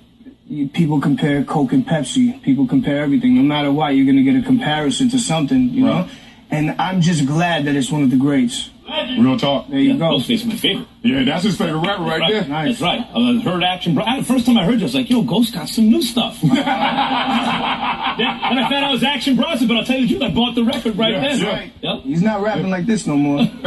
you- people compare Coke and Pepsi. People compare everything. No matter what, you're gonna get a comparison to something, you know. And I'm just glad that it's one of the greats. Real talk. There you go. Ghostface is my favorite. Yeah, that's his favorite rapper right there. That's right. I heard Action Bro. The first time I heard it, I was like, yo, Ghost got some new stuff. Then I found out it was Action Bronson, but I'll tell you the truth, I bought the record right Yeah, then. yeah. Right. Yep. He's not rapping like this no more. Oh. Oh,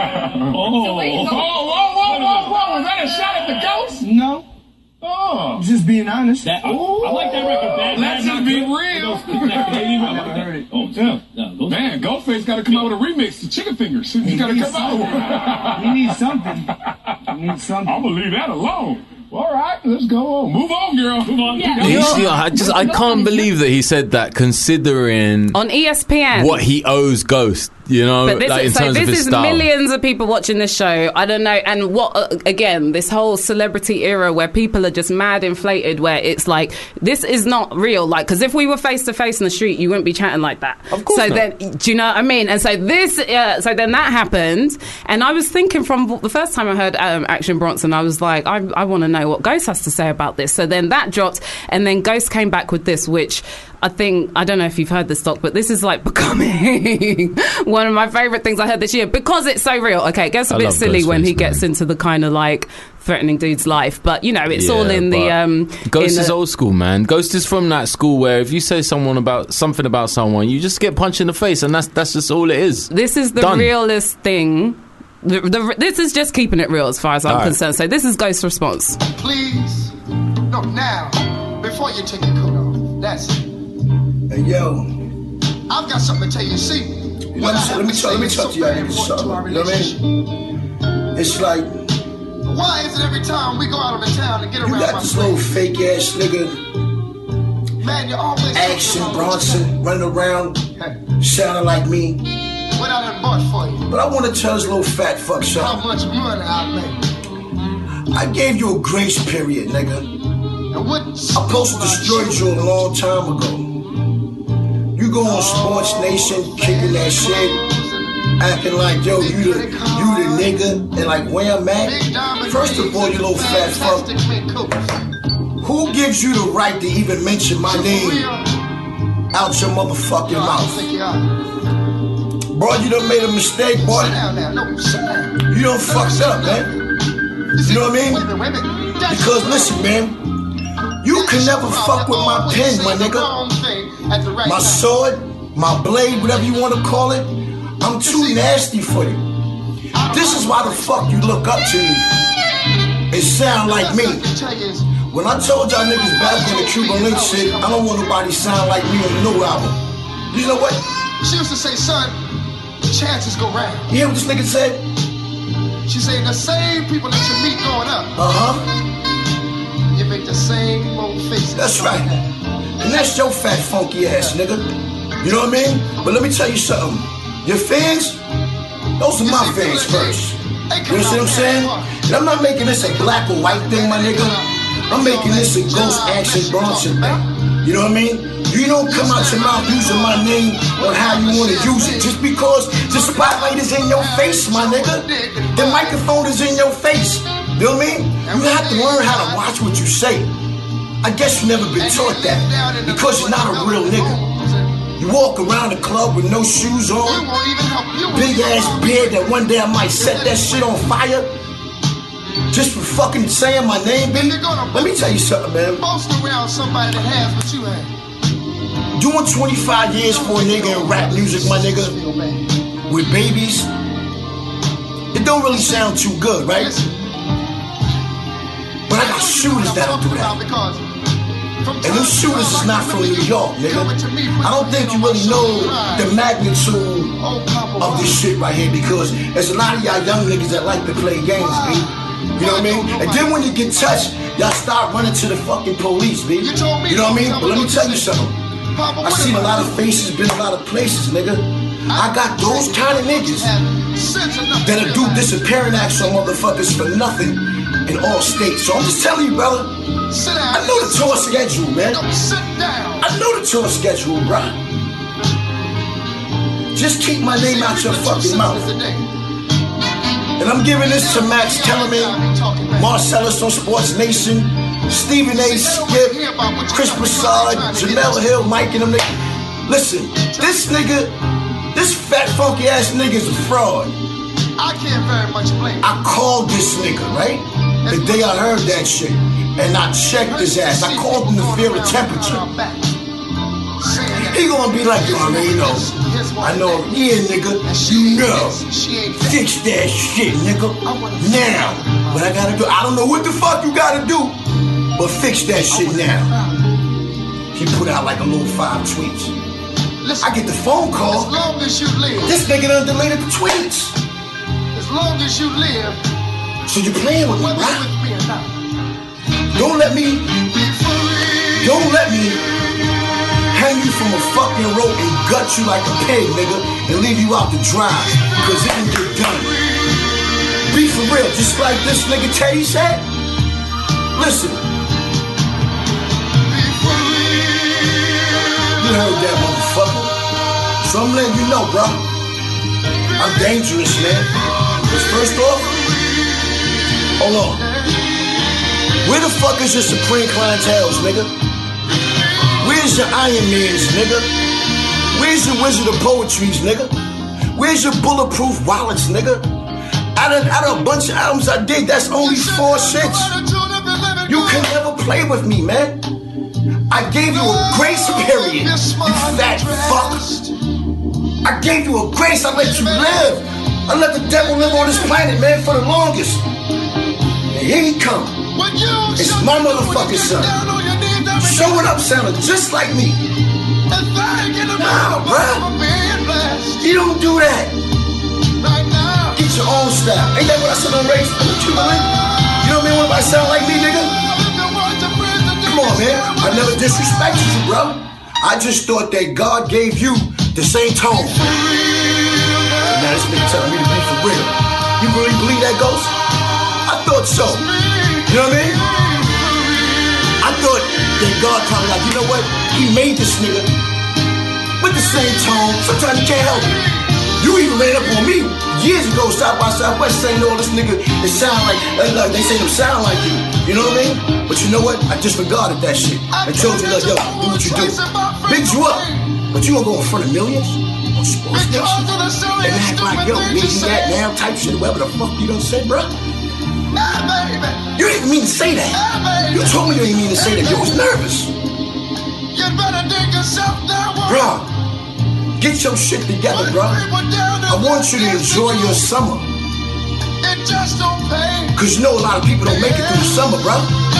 whoa, whoa, whoa, whoa, whoa. Was that a shot at the Ghost? No, Oh. just being honest. That, I, I like that record. Bad, Let's Bad, just Not be Good. real. That Canadian I record. never heard it. Oh, it's Yeah. good. No, Ghost- Man, Ghostface got to come out with a remix to Chicken Fingers. He's got to needs come out. He needs something. He needs something. I'm going to leave that alone. All right, let's go on. Move on, girl. Move on. Yeah. He's, yeah, I just I can't believe that he said that, considering On E S P N. what he owes Ghost. You know, But this like in is, so terms of this his is style. millions of people watching this show. I don't know, and what uh, again? This whole celebrity era where people are just mad inflated. Where it's like this is not real. Like, because if we were face to face in the street, you wouldn't be chatting like that. Of course So not. then, do you know what I mean? And so this, uh, so then that happened, and I was thinking from the first time I heard um, Action Bronson, I was like, I, I want to know what Ghost has to say about this. So then that dropped, and then Ghost came back with this, which I think, I don't know if you've heard this, Doc, but this is like becoming one of my favourite things I heard this year because it's so real. Okay, it gets a I bit love silly when Ghostface, he gets man. into the kind of like threatening dude's life, but you know, it's all Yeah, in the. but Um, Ghost in is the- old school, man. Ghost is from that school where if you say someone about something about someone, you just get punched in the face, and that's that's just all it is. This is the Done. realest thing. The, the, this is just keeping it real as far as I'm All right. concerned. So this is Ghost's response. Please, no, now, before you take your coat off. That's it. Hey, yo. I've got something to tell you. See, You know what what I'm I saying? have Let me to tell, say let me is talk so to you very about this important to our something. You know what I relationship. mean? It's like Why is it every time we go out on the town and get you around got my this little place, fake ass nigga, man, you're always Action talking about what you Bronson, running around, sounding like me. got, what I done bought for you, But I want to tell this little fat fuck how something. much money I made, I gave you a grace period, nigga. and what I supposed to destroyed you a long time ago. You go on Sports Nation, kicking that shit, acting like, yo, you the, you the nigga, and like where I'm at. First of all, you little fat fuck, who gives you the right to even mention my name out your motherfucking mouth? Bro, you done made a mistake, boy. Sit down now, no, sit down. You done fucked up, man. You know what I mean? Wait a minute, wait a minute. That's Because wrong. listen, man, you can never fuck with my Always pen, say my the nigga. wrong thing at the right My time. sword, my blade, whatever you want to call it, I'm too nasty for you. This is why the fuck you look up to me and sound like me. When I told y'all niggas back on the Cuban Link shit, I don't want nobody sound like me on no album. You know what? She used to say, son, chances go round. You hear what this nigga said? She said, the same people that you meet going up, Uh-huh. you make the same old faces. That's right. And that's your fat funky ass, nigga. You know what I mean? But let me tell you something. Your fans, those are my fans first. You know what I'm saying? And I'm not making this a black or white thing, my nigga. I'm making this a Ghost Action Bronson thing. You know what I mean? You don't come out your mouth using my name on how you want to use it. Just because the spotlight is in your face, my nigga. The microphone is in your face. You know what I mean? You have to learn how to watch what you say. I guess you never been taught that because you're not a real nigga. You walk around the club with no shoes on, big ass beard that one day I might set that shit on fire just for fucking saying my name, baby. Let me tell you something, man. Boast around somebody that has what you have. Doing twenty-five years for a nigga in rap music, my nigga, with babies, it don't really sound too good, right? But I got shooters that'll do that. And them shooters is not from New York, nigga. I don't think you really know the magnitude of this shit right here because there's a lot of y'all young niggas that like to play games, B. You know what I mean? And then when you get touched, y'all start running to the fucking police, B. You know what I mean? But let me tell you something. I seen a lot of faces, been a lot of places, nigga. I got those kind of niggas that'll do disappearing acts on motherfuckers for nothing in all states. So I'm just telling you, brother. I know the tour schedule, man. I know the tour schedule, bro. Just keep my name out your fucking mouth. And I'm giving this to Max Kellerman, Marcellus on Sports Nation, Stephen A. Skip, Chris Broussard, Jamel Hill, Mike and them niggas. Listen, this nigga, this fat funky ass nigga is a fraud. I can't very much blame him. I called this nigga, right? The day I heard that shit. And I checked his ass. I called him to feel the temperature. He gonna be like, yo, I already know. I know, yeah, nigga, you know. Fix that shit, nigga. Now. What I gotta do, I don't know what the fuck you gotta do, but fix that shit now. He put out like a little five tweets. I get the phone call. As long as you live. This nigga done deleted the tweets. As long as you live. So you playing with me, whether right? with me or not. Don't let me, don't let me hang you from a fucking rope and gut you like a pig, nigga, and leave you out to dry, cause it can get done. Be for real, just like this nigga Teddy said. Listen. You heard that motherfucker. So I'm letting you know, bro. I'm dangerous, man. But first off, hold on. Where the fuck is your Supreme Clientels, nigga? Where's your Iron Mans, nigga? Where's your Wizard of Poetries, nigga? Where's your Bulletproof Wallets, nigga? Out of, out of a bunch of albums I did, that's only four shits. You can never play with me, man. I gave you a grace period, you fat fuck. I gave you a grace, I let you live. I let the devil live on this planet, man, for the longest. And here he come. It's my motherfucking son. Showing up sounding just like me. Nah, bruh. You don't do that. Get your own style. Ain't that what I said on race? You know what I mean? What if I sound like me, nigga? Come on, man. I never disrespected you, bro. I just thought that God gave you the same tone. And now this nigga telling me to be for real. You really believe that, Ghost? I thought so. You know what I mean? I thought that God probably like, you know what? He made this nigga with the same tone. Sometimes you can't help it. You even ran up on me years ago, South by Southwest, saying all this nigga, it sound like, like they say them sound like you. You know what I mean? But you know what? I disregarded that shit. I told you, like, yo, do what you do. Bigged you up. But you gonna go in front of millions on sports station and act like, yo, we do that now type shit, whatever the fuck you done said, bro. You didn't mean to say that. You told me you didn't mean to say that. You was nervous. Bro. Get your shit together, bro. I want you to enjoy your summer. Cause you know a lot of people don't make it through the summer, bro.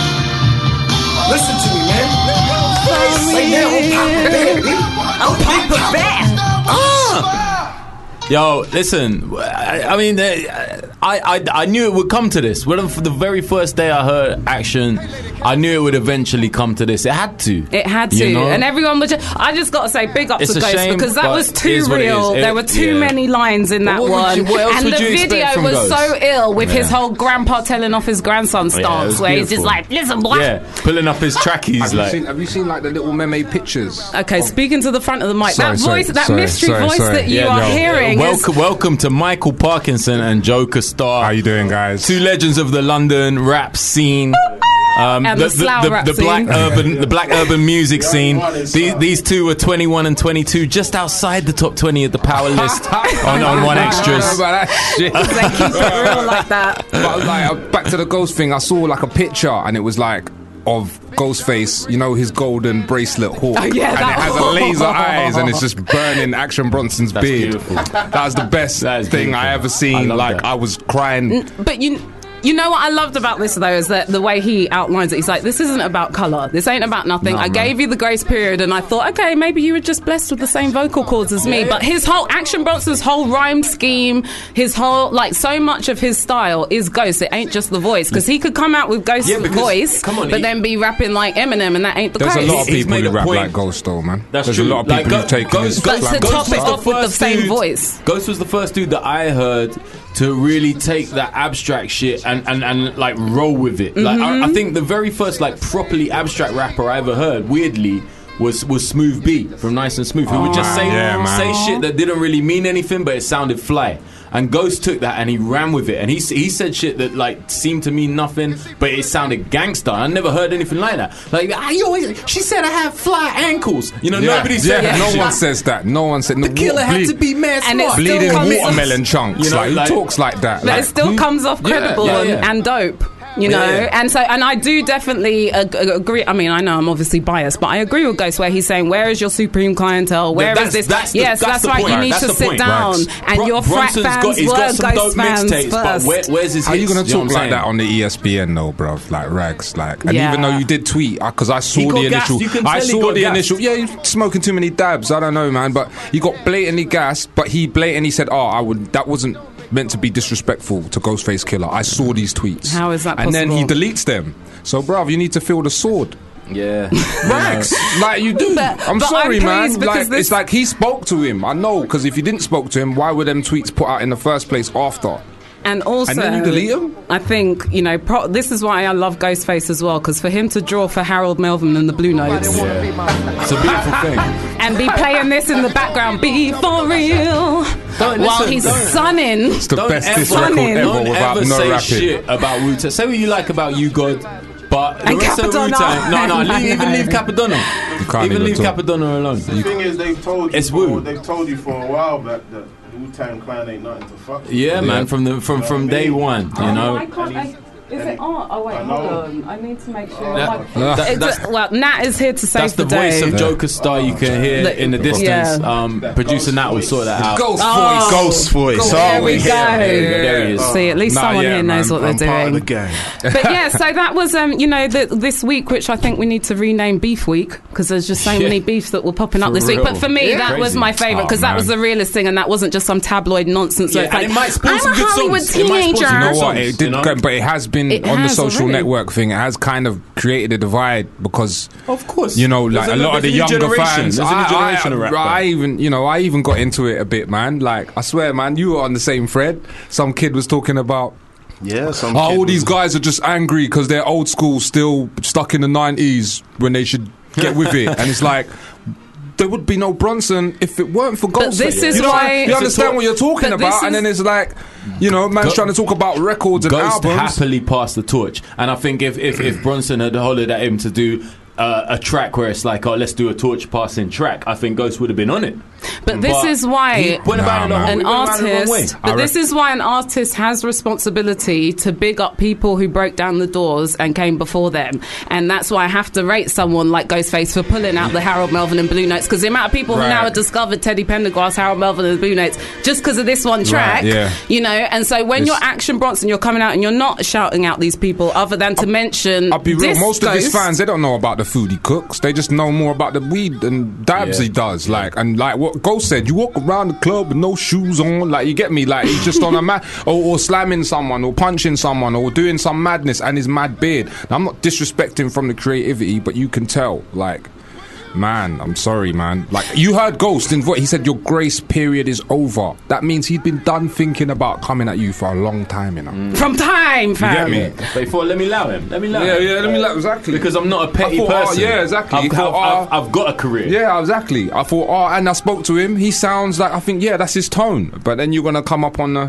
Listen to me, man. Right now, I'm Papa Bear, B. I'm Papa Bear. Ah! Yo, listen. I, I mean, I, I I knew it would come to this. When the very first day I heard Action, I knew it would eventually come to this. It had to. It had to, you know? And everyone was just. I just got to say, big up It's to a Ghost shame, because that but was it too is what it real. is. It- there were too yeah. many lines in that But what would one, you- what else and would the you expect video from was Ghost? so ill with his Yeah. whole grandpa telling off his grandson's Yeah, it stance, was where he's just beautiful. like, "Listen, boy." Yeah, pulling up his trackies Have you, like. seen, have you seen like the little meme pictures? Okay, speaking to the front of the mic, Sorry, that sorry, voice, that sorry, mystery sorry, voice sorry. that you Yeah, are no. hearing. Welcome, is, welcome to Michael Parkinson and Joker Star. How you doing, guys? Two legends of the London rap scene. Um, And the slough rap the black scene. urban, the black urban music scene. These, these two were twenty-one and twenty-two, just outside the top twenty of the power list on, on One Extras. About that shit. they keep it real like that. But like uh, back to the Ghost thing, I saw like a picture and it was like of Ghostface, you know, his golden bracelet hawk, Oh, yeah, and that- it has a laser eyes and it's just burning Action Bronson's That's beard. beautiful. That was the best That is thing beautiful. I ever I seen. love like that. I was crying. But you you know what I loved about this though is that the way he outlines it, he's like, this isn't about colour, this ain't about nothing. No, I man. gave you the grace period and I thought, okay, maybe you were just blessed with the same vocal cords as me. Yeah. But his whole Action Bronson's whole rhyme scheme, his whole, like, so much of his style is Ghost. It ain't just the voice, because he could come out with Ghost's Yeah, because- voice, come on, but he- then be rapping like Eminem, and that ain't the There's case. a lot of He's people made who a rap point. like Ghost though, man. That's There's true. a lot of Like, people Go- who've taken Ghost- his But Ghost- to flag. top it was the off with the first same dude- voice. Ghost was the first dude that I heard to really take that abstract shit and, and, and like roll with it. Like I, I think the very first like properly abstract rapper I ever heard, weirdly, was was Smooth B from Nice and Smooth, who would just man, say yeah, man. say shit that didn't really mean anything, but it sounded fly. And Ghost took that and he ran with it, and he he said shit that like seemed to mean nothing, but it sounded gangster. I never heard anything like that. Like, I always, she said I have fly ankles. You know, Yeah, nobody said yeah, that. no shit. one says that. No one said. The killer had to be mad And it smart. still bleeding comes watermelon off- chunks. You know, like, like- who talks like that? But Like, it still who- comes off Yeah, credible yeah, and, yeah. and dope. You know, Yeah. and so, and I do definitely ag- ag- agree. I mean, I know I'm obviously biased, but I agree with Ghost where he's saying, "Where is your supreme clientele? Where is That's- this?" that's the- yes, that's that's, the right. point. You need That's to the sit point. down, Right. and Bron- your frat Bronson's fans got- he's were got some Ghost dope fans mixtapes, but first. where, where's his How you hits? gonna You know talk what I'm like that saying? on the E S P N though, bruv? Like rags, like, and Yeah. even though you did tweet, because I saw He got the gassed. initial, You can I tell he saw got the gassed. initial. Yeah, he's smoking too many dabs. I don't know, man, but he got blatantly gassed. But he blatantly said, "Oh, I would." That wasn't meant to be disrespectful to Ghostface Killer. I saw these tweets. How is that And then he possible? deletes them. So, bruv, you need to feel the sword. Yeah. Rags, like you do. But- I'm but sorry, I'm man. pleased because Like this- it's like he spoke to him. I know, because if he didn't spoke to him, why were them tweets put out in the first place after? And also, And then you delete 'em? I think, you know, pro- this is why I love Ghostface as well, because for him to draw for Harold Melvin and the Blue Notes It's a beautiful thing. and be playing this in the background, be for real, Don't while listen, he's don't. sunning. It's the Don't best ever, diss record Don't ever don't without ever no say rapping. shit about Wu-Tang. Say what you like about you, God, but the And rest of Capadonna. Wu-Tang, no, no, leave, even leave Capadonna. You can't even even leave talk. Capadonna alone. The thing is, they've told you It's for, Wu. they've told you for a while back that Wu-Tang Clan ain't nothing to fuck with. Yeah, man, from the from from day one, you know. I can't. I, is it art? Oh wait, I hold know. on. I need to make sure. That- Like- that- It's that's- a- well, Nat is here to save That's the the voice day. of Joker Star you can hear The- in the distance. yeah. Um, producer Nat will sort that out. Ghost Oh. voice. Ghost voice. There Oh, we yeah. go. There he is. See, at least Nah, someone yeah, here knows man, what I'm they're part of doing. the gang. But yeah, so that was, um, you know, the, this week, which I think we need to rename Beef Week, because there's just so Yeah. many beefs that were popping up For this week. real. But for me, Yeah. that was Crazy. my favourite, Oh, because that man. was the realest thing, and that wasn't just some tabloid nonsense. where Yeah, it's and like, it might spawn I'm some a good Hollywood songs. It might spawn teenager. some You know what? songs, It you did, know? but it has been It on the has social already. network thing. It has kind of created a divide because, Of course. you know, There's like a, a- lot of the there's a new younger generation. fans. There's a new I, generation I, of rap, I though. even, you know, I even got into it a bit, man. Like I swear, man, you were on the same thread. Some kid was talking about. Yeah, some Oh, kid all was- these guys are just angry because they're old school, still stuck in the nineties when they should get with it. And it's like, there would be no Bronson if it weren't for But Ghostface. this is you know, why- you It's a understand talk- what you're talking but this about, and is- then it's like, you know, man's Go- trying to talk about records and Ghost albums. happily passed the torch, and I think if if, if Bronson had hollered at him to do uh, a track where it's like, oh, let's do a torch passing track, I think Ghost would have been on it. But this But is why he went about Nah, it the whole- man. he an went about it the wrong way. artist, but I this reckon- is why an artist has responsibility to big up people who broke down the doors and came before them, and that's why I have to rate someone like Ghostface for pulling out the Harold Melvin and Blue Notes, because the amount of people who Right. now have discovered Teddy Pendergrass, Harold Melvin and the Blue Notes just because of this one track, Right, yeah. you know. And so when It's- you're Action Bronson, you're coming out and you're not shouting out these people other than to mention. I'll be real. this Most of his Ghost. fans, they don't know about the food he cooks. They just know more about the weed and dabs Yeah. he does. Like and like what Ghost said, you walk around the club with no shoes on. Like you get me? Like he's just on a mat or, or slamming someone or punching someone or doing some madness and his mad beard. Now, I'm not disrespecting from the creativity, but you can tell. Like, man, I'm sorry, man. Like you heard Ghost in voice. He said your grace period is over. That means he'd been done thinking about coming at you for a long time. You know. From time, You fam. get me? But he thought, let me allow him. Let me allow Yeah, him. yeah, let me allow- exactly. Because I'm not a petty I thought, oh, person. yeah, exactly. He I've, thought, I've, oh, I've, I've got a career. Yeah, exactly. I thought, oh, and I spoke to him. He sounds like, I think, yeah, that's his tone. But then you're gonna come up on the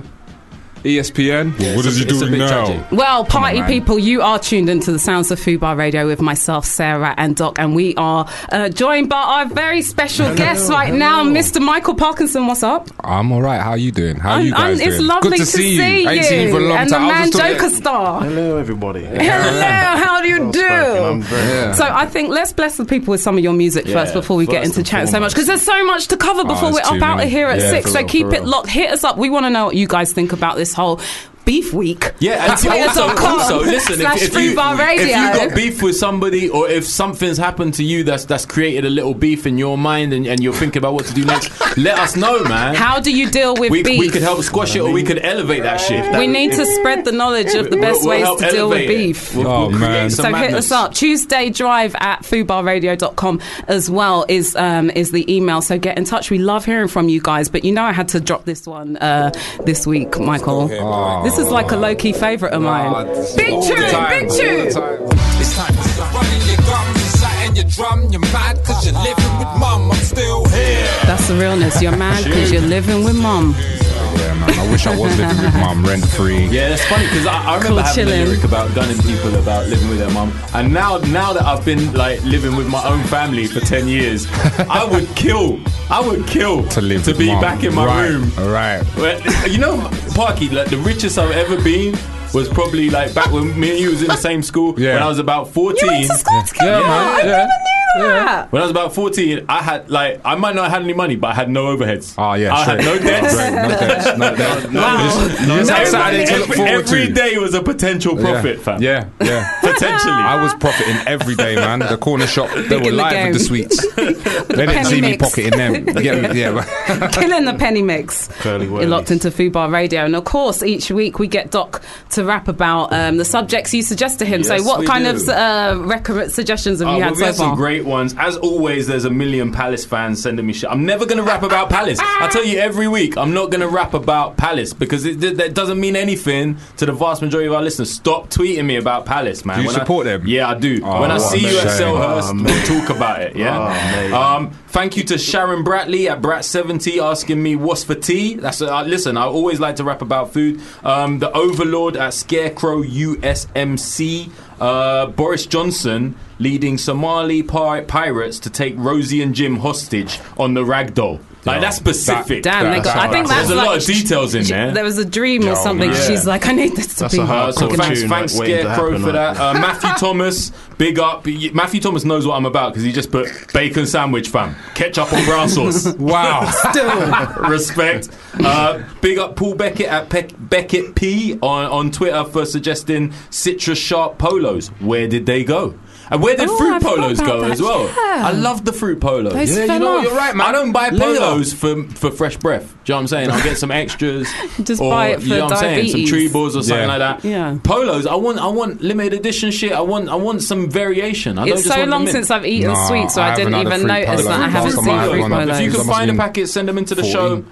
E S P N. Yeah, what it's is a- he it's a doing bit now? tragic. Well, Come on, party man. people, you are tuned into the sounds of Fubar Radio with myself, Sarah, and Doc, and we are uh, joined by our very special guest right now, Mister Michael Parkinson. What's up? I'm all right. How you doing? How I'm- you guys I'm- it's doing? lovely Good to, to see you. see I ain't seen you for a you. long And time. the I was man just talking- Joker Star. Hello, everybody. Hello, how do you Well spoken. I'm do? very Yeah. So I think let's bless the people with some of your music Yeah, first before we get first into and chatting so much, foremost. because there's so much to cover before we're there's up too out of many. here at Yeah, six. for So real, keep for it real. locked. Hit us up. We want to know what you guys think about this whole Beef Week. Yeah, and At twitter dot com also, also listen, slash if, if, you, Fubar Radio. if you got beef with somebody, or if something's happened to you that's that's created a little beef in your mind, and, and you're thinking about what to do next, let us know, man. How do you deal with we, beef? we could help squash it, or we could elevate that shit. That- We need to spread the knowledge of the We'll- best we'll ways help to deal with elevate it. beef. We'll, Oh, we'll create man. some So hit madness. us up. Tuesday Drive at fubar radio dot com as well is um, is the email. So get in touch. We love hearing from you guys. But you know I had to drop this one uh, this week, Michael. Oh. This is like a low-key favourite of mine. Big All the tune, time, big all the tune. time. It's time to running your gums, and your drum, you're mad cause you're living with mum, I'm still here. That's the realness. You're mad because you're living with mum. Yeah, man. I wish I was living with mum, rent free. Yeah, that's funny because I, I remember Cool, having chilling. a lyric about gunning people about living with their mum, and now now that I've been like living with my own family for ten years, I would kill. I would kill To live to with be mum. back in my Right, room. Right. Well, you know, Parky, like the richest I've ever been was probably like back when me and you was in the same school. Yeah. When I was about fourteen. You went to school together. Yeah, man. I Yeah. never knew that. When I was about fourteen, I had like I might not have had any money, but I had no overheads. Oh, yeah, I had straight. no debts. Oh, great. No debts. No debts. Wow. You just, you just No have Saturday money. to look Every, forward every to. day was a potential profit, yeah. fam. Yeah, yeah. Potentially. I was profiting every day, man. The corner shop, they Big were in the live game. with the sweets. They didn't penny see me mix. pocketing them. You get me? Yeah, man. Killing the penny mix. Curly You're locked into Fubar Radio, and of course, each week we get Doc to rap about um, the subjects you suggest to him. Yes, so, what we kind do. of uh, recommend suggestions have Oh, you well, had we so had far? some great ones. As always, there's a million Palace fans sending me shit. I'm never going to rap about Palace. I tell you every week, I'm not going to rap about Palace because it, that doesn't mean anything to the vast majority of our listeners. Stop tweeting me about Palace, man. Do you When support I, them? Yeah, I do. Oh, when I what see a you at shame. Selhurst, Oh, we'll talk about it, yeah? Oh, um, thank you to Sharon Bratley at Brat seventy asking me what's for tea. That's uh, Listen, I always like to rap about food. Um, the Overlord at Scarecrow U S M C. Uh, Boris Johnson leading Somali pi- pirates to take Rosie and Jim hostage on the ragdoll. Like, Yo, that's specific. Damn, they That's got, I how think that that's There's a like, lot of details in she- there. There was a dream or Yo, something. man. She's like, I need this to That's be. a hard Uh, so Cartoon, thanks, like, thanks waiting to Scarecrow happen, for like. that. Uh, Matthew Thomas, big up. Matthew Thomas knows what I'm about because he just put bacon sandwich, fam. Ketchup on brown sauce. Wow. Respect. Uh, big up Paul Beckett at Pe- Beckett P on, on Twitter for suggesting citrus sharp polos. Where did they go? And where did Oh, fruit I forgot polos about go that. as well? Yeah. I love the fruit polos. Those yeah, you fell know what, off. you're right, man. I don't buy Later. polos for for fresh breath. Do you know what I'm saying? I'll get some extras. Just or, buy it for you know what I'm saying? Some diabetes. tree balls or something Yeah. like that. Yeah. Polos. I want I want limited edition shit. I want I want some variation. I don't It's just so want the long mint. since I've eaten Nah, sweets, so I I, didn't haven't had a even fruit notice polo. that I haven't Last seen time I fruit had one, polos. If you That can must find a been packet, send them into the show. fourteen.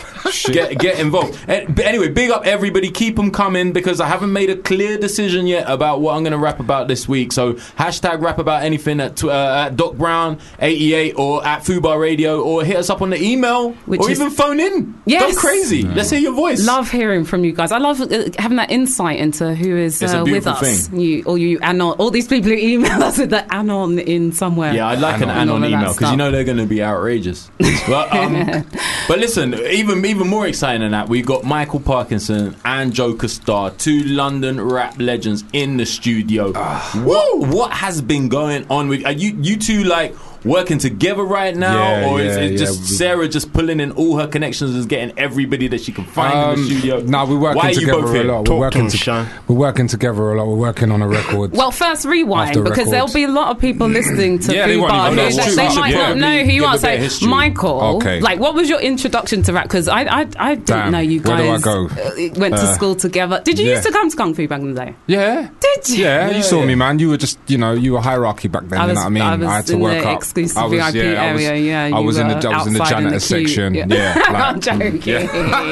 Get get involved. Eh, but anyway, big up everybody. Keep them coming because I haven't made a clear decision yet about what I'm going to rap about this week. So hashtag rap about anything at, tw- uh, at Doc Brown eighty-eight or at Fubar Radio or hit us up on the email Which or is- even phone in. Yes. Go crazy. Let's hear your voice. Love hearing from you guys. I love uh, having that insight into who is It's a uh, with beautiful us. thing. You or you anon. All these people who email us with the anon in somewhere. Yeah, I'd like And an all anon of that email because you stuff. know they're going to be outrageous. but, um, but listen, even even more exciting than that, we've got Michael Parkinson and Joker Star, two London rap legends in the studio. what what has been going on with? Are you you two like working together right now, Yeah, or is yeah, it yeah. just Sarah just pulling in all her connections and getting everybody that she can find in Um, the studio? No, we're working Why are you together both a here? lot. Talk We're to working, him, to- Sean. we're working together a lot. We're working on a record. Well, first rewind After because there'll records. be a lot of people listening to Yeah, they won't Fubar even know who- it's they, true. they We should might not probably know who you give are. a bit of So, history. Michael, Okay. like, what was your introduction to rap? Because I, I, I didn't Damn, know you where do I guys go? uh, went to Uh, school together. Did you yeah. used to come to Kung Fu back in the day? Yeah. Did you? Yeah, Yeah, you saw yeah. me, man. You were just, you know, you were hierarchy back then. I you was- know what I mean? I was had to in work the up. exclusive I was, V I P yeah, I was, area, yeah, I you was in the, were I was in the outside in janitor the queue. section. Yeah. Yeah, like, I'm joking.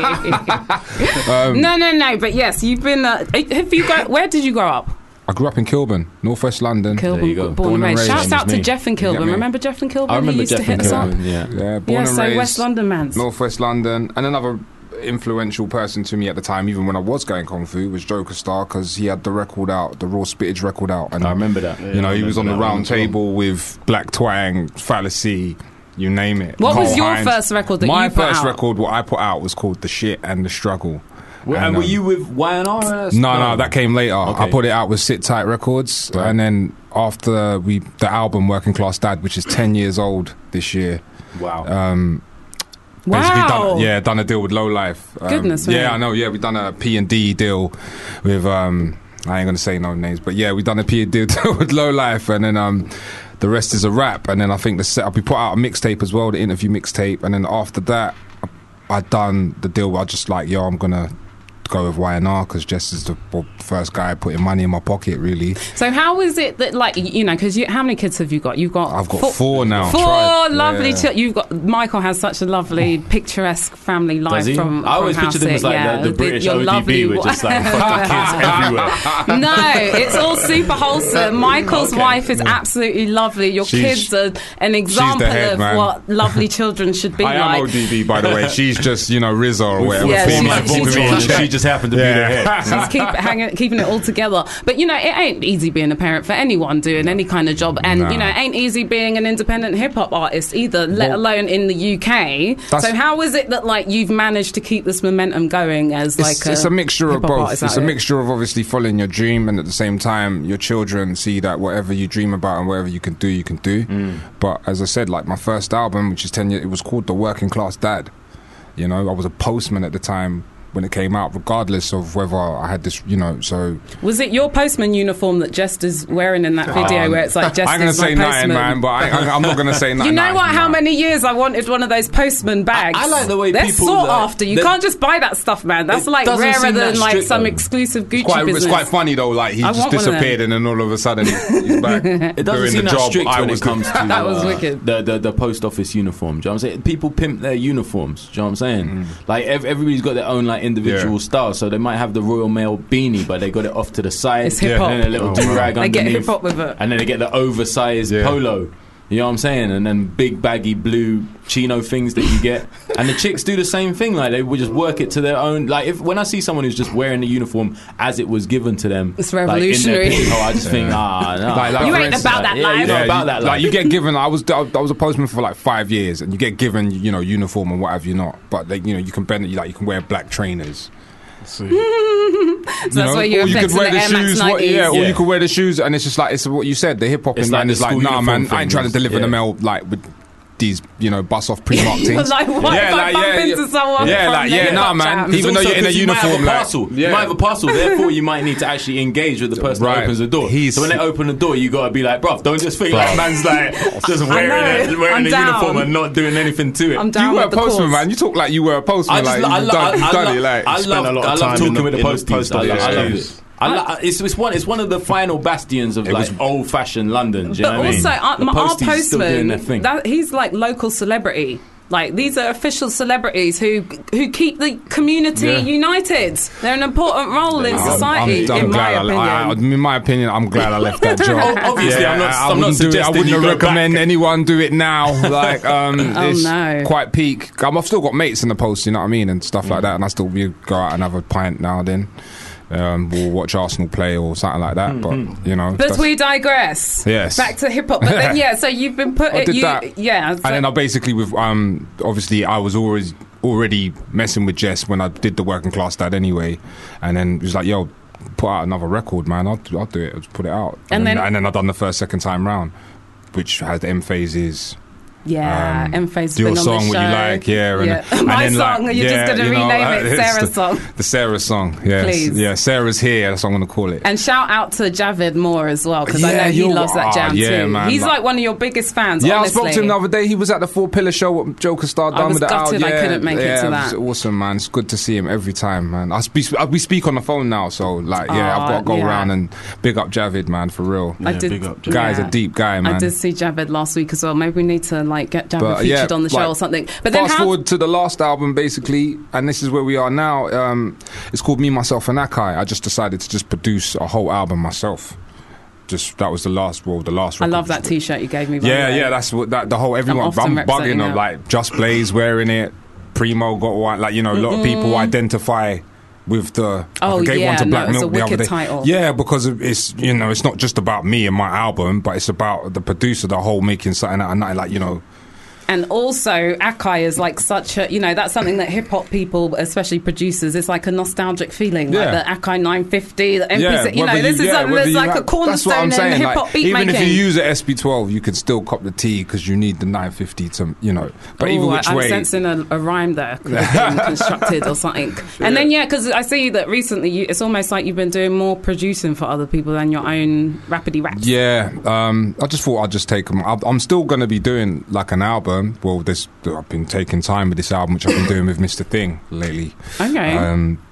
yeah. um, no, no, no. But yes, you've been. Uh, have you go? Where did you grow up? I grew up in Kilburn, northwest London. Kilburn, you go. born, Born and and raised. raised. Shouts Same out as to me. Jeff and You get Kilburn. me? Remember Jeff and Kilburn? I remember he used Jeff to hit and us up. Kilburn, yeah. Yeah, born Yeah, and so raised. West London man. Northwest London, and another influential person to me at the time, even when I was going Kung Fu, was Joker Star because he had the record out, the Raw Spittage record out, and I remember that. you know, Yeah, he I was on the remember that round one as well. table with Black Twang, Fallacy, you name it. What was Carl your Hines. first record that My you put first out? record, what I put out, was called The Shit and the Struggle. Well, and, And, were um, you with Y N R? No, no, that came later. Okay. I put it out with Sit Tight Records, Right. and then after we the album Working Class Dad, which is ten years old this year. Wow. Um, basically Wow. done, yeah, done a deal with Low Life. Um, Goodness me. Yeah, I know. Yeah, we done a P and D deal with. Um, I ain't gonna say no names, but yeah, we done a P and D deal with Low Life, and then um, the rest is a rap. And then I think the setup. We put out a mixtape as well, the interview mixtape, and then after that, I done the deal. Where I just like, yo, I'm gonna go with Y N R because Jess is the well, first guy putting money in my pocket, really. So how is it that, like, you know, because you, how many kids have you got? You've got I've got four, four now. Four Tried. lovely Yeah. children. You've got Michael has such a lovely, picturesque family life. Does he? From I always from pictured him as like yeah. the, the British Your O D B lovely with just like fucking kids everywhere. No, it's all super wholesome. Michael's Okay. wife is absolutely lovely. Your She's- kids are an example head, of man. what lovely children should be I like. am O D B, by the way. She's just, you know, Rizzo or whatever. Yeah, Four she's- man she's- Vulture she's- and shit. She just happened to be the head. She's keep hanging, keeping it all together. But, you know, it ain't easy being a parent for anyone doing any kind of job. And, Nah. you know, it ain't easy being an independent hip-hop artist either, let Well, alone in the U K. that's- So how is it that, like, you've managed to keep this momentum going as, like, it's, it's a mixture of hip-hop both. artist It's out a here? mixture of obviously following your dream, and at the same time, your children see that whatever you dream about and whatever you can do, you can do. Mm. But as I said, like my first album, which is ten years, it was called The Working Class Dad. You know, I was a postman at the time when it came out, regardless of whether I had this, you know, so... Was it your postman uniform that Jest is wearing in that video Um, where it's like, Jest I'm going to is my say postman? nothing, man, but I, I, I'm not going to say nothing. You know what? How many years I wanted one of those postman bags. I like the way They're people, sought like, after. You they- can't just buy that stuff, man. That's It like doesn't rarer seem than that like strict, some though. exclusive Gucci It's quite, business. it's quite funny though, like he I just want one of them. disappeared and then all of a sudden he's back. It doesn't doing seem the that job strict I when was it comes to doing. That was uh, wicked. The, the the post office uniform. Do you know what I'm saying? People pimp their uniforms. Do you know what I'm saying? Mm. Like ev- everybody's got their own like individual Yeah. style. So they might have the Royal Mail beanie, but they got it off to the side. It's hip hop. And then a little Oh, do wow. rag They get underneath. hip hop with it. And then they get the oversized Yeah. polo. You know what I'm saying? And then big baggy blue chino things that you get. And the chicks do the same thing. Like they would just work it to their own. Like if when I see someone who's just wearing the uniform as it was given to them, It's like, in their revolutionary. pigeonhole, I just think, ah, no. Like- like You for ain't instance, about that yeah, life. you're not about that like life. you get given. I was I was a postman for like five years, and you get given, you know, uniform and what have you not. But like, you know, you can bend it. Like you can wear black trainers. So You that's know? why you're or you could affecting wear the the Air Max shoes. What, nineties. yeah, or Yeah. you could wear the shoes, and it's just like it's what you said. The hip hop It's man like is the like, school nah, man, uniform I ain't thing, trying to deliver yeah. the mail like with these, you know, bus off Primark things. Like, what if I bump into someone Yeah, from like the yeah, hip nah, hop man. jam? Even though Also, you're in a 'cause you might have uniform, a like parcel. yeah. You might have a parcel. Therefore, you might need to actually engage with the person Right. that opens the door. He's- so when they open the door, you got to be like, bruv, don't just think Bruv. like man's like just I wearing know. a, wearing I'm a down. uniform and not doing anything to it. I'm down You were a with the postman, cause. man. You talk like you were a postman. I just, like, I, you've lo- done, I, you've I, done love, it, like. I spend love, a lot of I love time talking in the- with the in the posties. post I, love, office. I love Yeah. it. I lo- it's, it's one. It's one of the final bastions of It like was- old-fashioned London. Do you But know what I mean? also, uh, The our posties still doing their postman, thing. that, he's like local celebrity. Like these are official celebrities who who keep the community Yeah. united. They're an important role in I'm- society, I'm, I'm in my glad opinion. I, I, in my opinion, I'm glad I left that job. Oh, obviously, I'm not- I, I I'm not wouldn't do it. I suggesting wouldn't you go recommend back. anyone do it now. Like, um, Oh, it's no. quite peak. Um, I've still got mates in the post, you know what I mean, and stuff Mm. like that. And I still we go out and have a pint now and then. Um, we'll watch Arsenal play or something like that. Mm-hmm. But you know, But that's- we digress. Yes. Back to hip hop. But then, yeah, so you've been put. I did you, that. Yeah. And so- then I basically with um obviously I was always already messing with Jess when I did the Working Class Dad anyway, and then it was like, yo, put out another record, man. I'll I'll do it. I'll just put it out. And And, then, then- and then I done the first second time round, which had M phases. yeah, um, M-Phase do been your on song the what show. you like, yeah, and, yeah. and My then, song. like, You're yeah, just going to you know, rename uh, it it's Sarah's the, song. The Sarah song, yes, Please. yeah. Sarah's here. That's what I'm going to call it. And shout out to Javed Moore as well, because I Yeah, know he you're- loves that ah, jam yeah, too. man, He's like- like one of your biggest fans. Yeah, honestly. I spoke to him the other day. He was at the Four Pillar show what Joker Star I done was with it out. gutted I Yeah, couldn't make it yeah, to it that. was awesome, man. It's good to see him every time, man. I speak, I, we speak on the phone now, so like, yeah, Oh, I've got to go yeah. around and big up Javid, man, for real. I did, big up, Javed. Guy's yeah. a deep guy, man. I did see Javed last week as well. Maybe we need to like get Javed But, featured yeah, on the show like, or something. But then Fast how? forward to the last album, basically, and this is where we are now. Um, it's called Me, Myself, and Akai. I just decided to just produce a whole album myself. Just that was the last, well, the last. I record. love that T-shirt you gave me. By Yeah, the way. yeah, that's what that the whole everyone. often I'm, representing bugging of it. like Just Blaze wearing it. Primo got one. Like you know, a lot of people identify with the. Oh, I gave yeah, one to no, Black it's a Milk the other wicked day. title. Yeah, because it's you know it's not just about me and my album, but it's about the producer, the whole making something out of nothing. Like you know. And also, Akai is like such a, you know, that's something that hip hop people, especially producers, it's like a nostalgic feeling. Yeah. Like the Akai nine fifty, the M P six, you know, whether this is yeah, a, whether there's you like a have- that's what I'm cornerstone in saying, hip like, hop beat even making. if you use an S P twelve, you can still cop the T because you need the nine fifty to, you know. But Ooh, either which I, I'm way, sensing a, a rhyme there could have been constructed or something. And then yeah, because I see that recently you, it's almost like you've been doing more producing for other people than your own rapidy raps. yeah, um, I just thought I'd just take them. I'm still going to be doing like an album. Well, this I've been taking time with this album, which I've been doing with Mister Thing lately. Okay. Um,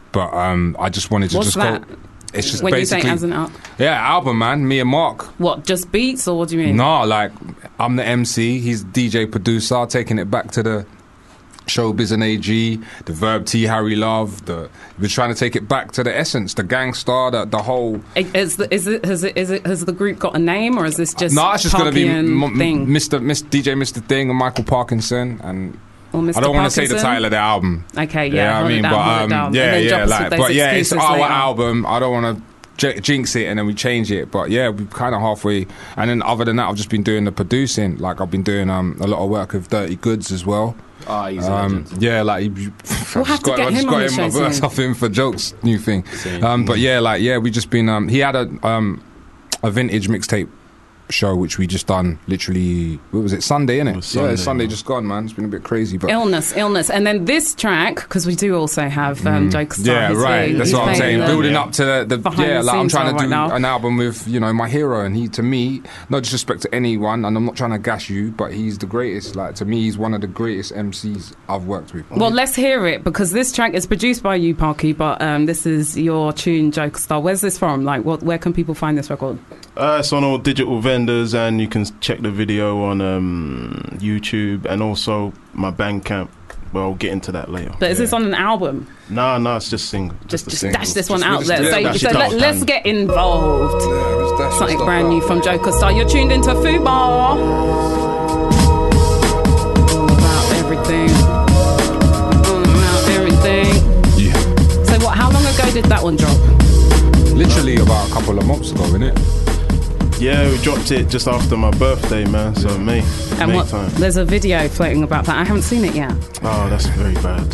but um, I just wanted to What's just that? go. It's just when basically you say as an up, yeah, album, man. Me and Mark. what? Just beats, or what do you mean? No, like I'm the M C. He's D J producer, taking it back to the Showbiz and A G, the Verb T, Harry Love. The we're trying to take it back to the essence, the gangster, the the whole. Is, the, is it has it is it has the group got a name, or is this just No, it's just going to be Parky m- and Thing? Mister Mister D J Mister Thing and Michael Parkinson and. Or Mister I don't want to say the Parkinson? title of the album. Okay, yeah, you know hold what I it mean, down, but hold it um, down. And yeah, then yeah, drop us like, with those but yeah, it's excuses our later. album. I don't want to j- jinx it and then we change it, but yeah, we're kind of halfway. And then other than that, I've just been doing the producing. Like I've been doing um, a lot of work with Dirty Goods as well. Ah, he's a um, legend. yeah, like you, We'll I've have just to got, get I've just him got on the him my show verse soon. off him for jokes, new thing. Same. Um, but yeah, like yeah, we just been. Um, he had a um, a vintage mixtape show which we just done literally. What was it? Sunday, innit? was yeah, Sunday, it's Sunday man. just gone, man. It's been a bit crazy, but Illness, illness, and then this track, because we do also have um, Joker Star. yeah, who's right. doing- That's he's what I'm playing saying. the- Building up to the, the behind yeah, the like I'm scenes trying to right do now. an album with you know my hero, and he to me, no disrespect to anyone, and I'm not trying to gas you, but he's the greatest. Like to me, he's one of the greatest M Cs I've worked with. Well, let's hear it, because this track is produced by you, Parky, but um, this is your tune, Joker Star. Where's this from? Like, what? Where can people find this record? Uh, it's on all digital vendors, and you can check the video on um, YouTube and also my Bandcamp. Well, I'll get into that later. But is this on an album? No, no, it's just single. Just, a just single. dash this one Just- out just- there. yeah, So, dash so it let, out, let's man. get involved. Yeah, just dash Something stuff brand out. new from Joker Star. You're tuned into Fubar. All about everything. All about everything. Yeah, So what? How long ago did that one drop? literally about a couple of months ago, innit? Yeah, we dropped it just after my birthday, man. So May, And May what? time. There's a video floating about that. I haven't seen it yet. Oh, that's very bad.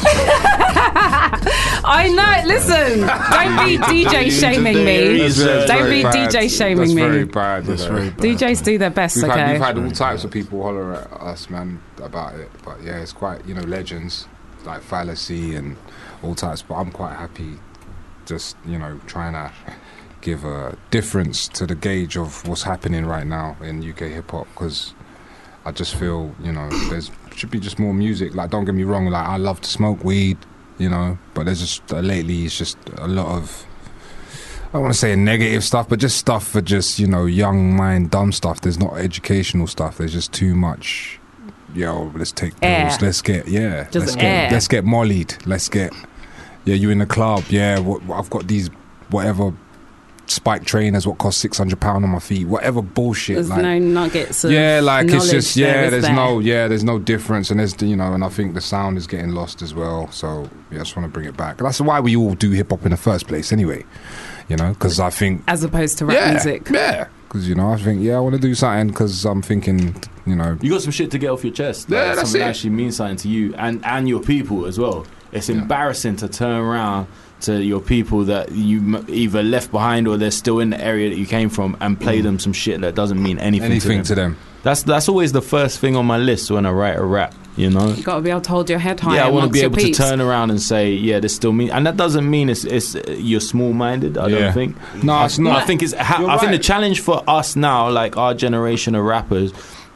I know. Listen, don't be D J shaming me. That's very- Don't very be bad. D J shaming That's me. very bad. That's you know. very bad. D Js do their best, We've, okay? had, we've had all types of people holler at us, man, about it. But yeah, it's quite, you know, legends like Fallacy and all types. But I'm quite happy just, you know, trying to give a difference to the gauge of what's happening right now in U K hip hop, because I just feel, you know, there's should be just more music. Like, don't get me wrong, like I love to smoke weed, you know, but there's just uh, lately it's just a lot of, I don't want to say negative stuff, but just stuff for just, you know, young mind, dumb stuff. There's not educational stuff. There's just too much. Yo, let's take Air. pills. Let's get yeah. Just let's air. get let's get mollied. Let's get yeah. You in the club? Yeah. What, I've got these whatever spike trainers. What cost six hundred pound on my feet? Whatever bullshit. There's like, no nuggets of yeah, like it's knowledge just there, yeah. is There's there? no yeah. There's no difference, and there's you know, and I think the sound is getting lost as well. So yeah, I just want to bring it back. That's why we all do hip hop in the first place, anyway. You know, because I think As opposed to rap yeah, music. yeah. Because you know, I think yeah, I want to do something because I'm thinking, you know, You got some shit to get off your chest. Like, Yeah, that's something it. that actually means something to you and, and your people as well. It's embarrassing to turn around to your people that you m- either left behind or they're still in the area that you came from and play them some shit that doesn't mean anything, anything to to them. them. That's that's always the first thing on my list when I write a rap. You know. You got to be able to hold your head high. Yeah, I want to amongst be your able to peeps. turn around and say, yeah, this still means, and that doesn't mean it's, it's uh, you're small-minded. I Yeah. don't think. No, it's not. I think it's. Ha- You're I think the right. challenge for us now, like our generation of rappers,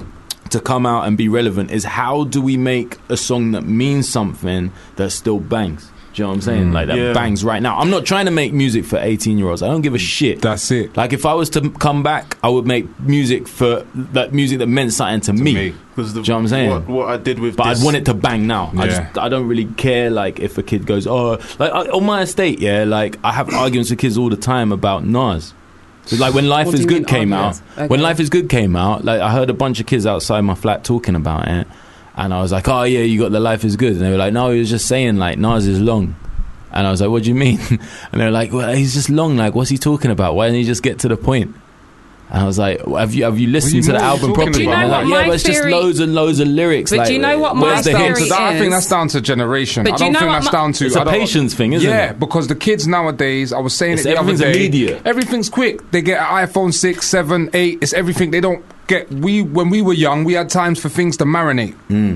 to come out and be relevant is how do we make a song that means something that still bangs. Do you know what I'm saying? Like that Yeah. bangs right now. I'm not trying to make music for eighteen year olds. I don't give a shit. That's it. Like if I was to m- come back, I would make music for that music that meant something to, me. me. Because the, Do you know what I'm saying? What, what I did with But this, I'd want it to bang now. I Yeah. just I don't really care like if a kid goes, oh, like I, on my estate, yeah, like I have arguments with kids all the time about Nas. So like when Life What do is you Good mean came arguments? out, Okay. when Life is Good came out, like I heard a bunch of kids outside my flat talking about it, and I was like, oh yeah, you got the Life is Good, and they were like, no, he was just saying like Nas is long. And I was like, what do you mean? And they were like, well, he's just long. Like, what's he talking about? Why didn't he just get to the point? And I was like, well, have you have you listened you to the know what album you're talking properly? about? And Do they're you know like, what yeah, my but it's just theory- loads and loads of lyrics. But like, do you know what my where's the That's down hits? to theory that. I think is- that's down to generation. But I do you don't know think what that's my- down to. It's I a don't- patience thing, isn't yeah, it? because the kids nowadays, I was saying It's- it the other everything's day. immediate. Everything's quick. They get an iPhone six, seven, eight. It's everything. They don't get. We when we were young, we had times for things to marinate.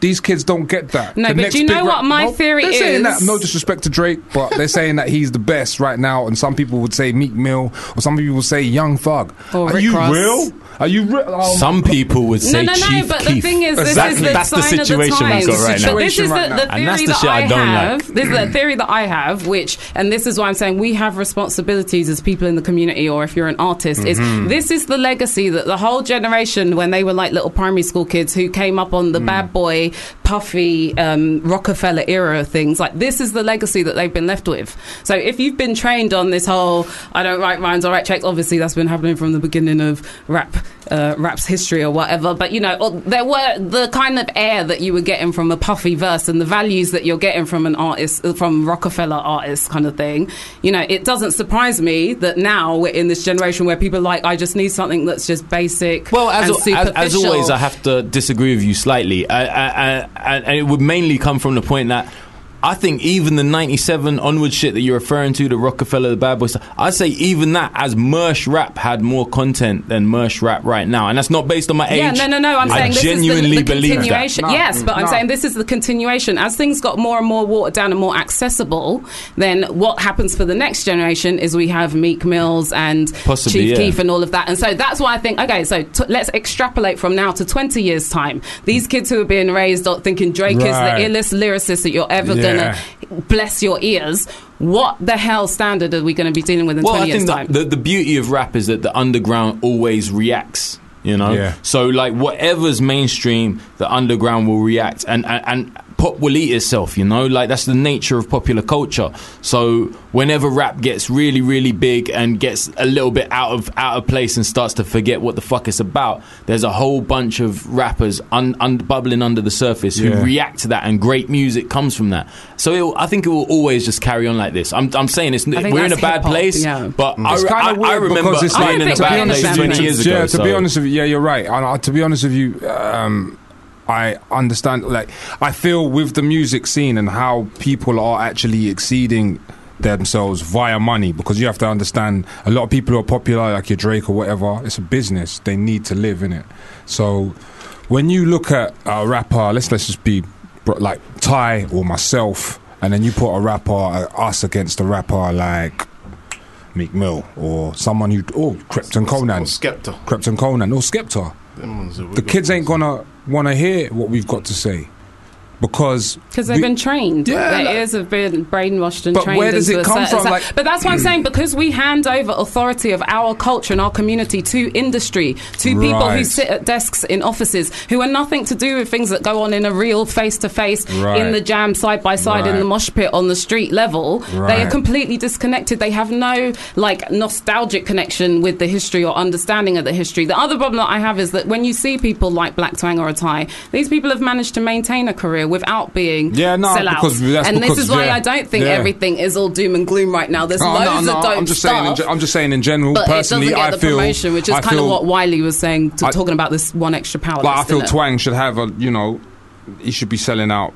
these kids don't get that. No, The but next do you know big what rap- my no, theory they're saying is? that, no disrespect to Drake, but they're saying that he's the best right now, and some people would say Meek Mill, or some people would say Young Thug. Or Are Rick you Ross. real? Are you real? Oh, Some people would say no, no, no, Chief but Keef. the thing is, this exactly. is the That's the sign of situation the we've times. got right now. But this is the, right the now. theory And that's the that shit I I don't have. like. This is the theory that I have, which, and this is why I'm saying we have responsibilities as people in the community, or if you're an artist, is Mhm. this is the legacy that the whole generation, when they were like little primary school kids who came up on the Mm. bad boy, puffy, um, Rockefeller era of things, like this is the legacy that they've been left with. So if you've been trained on this whole, I don't write rhymes, I write checks, obviously that's been happening from the beginning of rap, uh, rap's history or whatever, but you know, or there were the kind of air that you were getting from a puffy verse and the values that you're getting from an artist, from Rockefeller artists kind of thing. You know, it doesn't surprise me that now we're in this generation where people are like, I just need something that's just basic. Well, as, and as, superficial. as always, I have to disagree with you slightly. I, I, I, and and it would mainly come from the point that I think even the ninety-seven onward shit that you're referring to, the Rockefeller, the Bad Boy stuff, I'd say even that, as Mersh rap had more content than Mersh rap right now. And that's not based on my age. Yeah, no, no, no. I'm I saying this genuinely is the, the believe that. continuation. No, yes, but I'm no. saying this is the continuation. As things got more and more watered down and more accessible, then what happens for the next generation is we have Meek Mills and Possibly, Chief yeah. Keef and all of that. And so that's why I think, okay, so t- let's extrapolate from now to twenty years' time. These kids who are being raised up thinking Drake Right. is the illest lyricist that you're ever Yeah. going to bless your ears. What the hell standard are we going to be dealing with in Well, twenty I years' think time? that the, the beauty of rap is that the underground always reacts. You know, Yeah. so like whatever's mainstream, the underground will react, and, and and pop will eat itself. You know, like that's the nature of popular culture. So whenever rap gets really, really big and gets a little bit out of out of place and starts to forget what the fuck it's about, there's a whole bunch of rappers un, un, bubbling under the surface who Yeah. react to that, and great music comes from that. So it, will- I think it will always just carry on like this. I'm I'm saying it's I think we're in a that's bad hip-hop, place, yeah. but I, It's I, kinda I weird remember because it's being like- in a I think bad we're in place a twenty bad years place. ago. Yeah, to so. be honest with you, yeah, you're right. And uh, to be honest with you, um, I understand. Like, I feel with the music scene and how people are actually exceeding themselves via money, because you have to understand a lot of people who are popular, like your Drake or whatever, it's a business. They need to live in it. So when you look at a rapper, let's let's just be bro- like Ty or myself, and then you put a rapper, uh, us against a rapper like Meek Mill or someone you, oh, Krypton Conan, Or Skepta. Krypton Conan or Skepta. Them ones that we The got kids to ain't say. gonna want to hear what we've got to say, because Because they've we- been trained. Yeah, Their like- ears have been brainwashed and But trained. where does into it a come certain from? side. Like- but that's what I'm saying, because we hand over authority of our culture and our community to industry, to people who Right. sit at desks in offices, who are nothing to do with things that go on in a real face-to-face, Right. in the jam, side-by-side, in Right. the mosh pit, on the street level. They Right. are completely disconnected. They have no like nostalgic connection with the history or understanding of the history. The other problem that I have is that when you see people like Black Twang or Atai, these people have managed to maintain a career without being Yeah, no, sellouts. because that's and because, this is why yeah, I don't think yeah. everything is all doom and gloom right now. There's Oh, no, loads no, of dope I'm just stuff. saying. In, ge- I'm just saying in general. but Personally, it doesn't get I the feel promotion, which is I kind of feel- what Wiley was saying, to, I- talking about this one extra power. Like, I list, feel innit? Twang should have a, you know, he should be selling out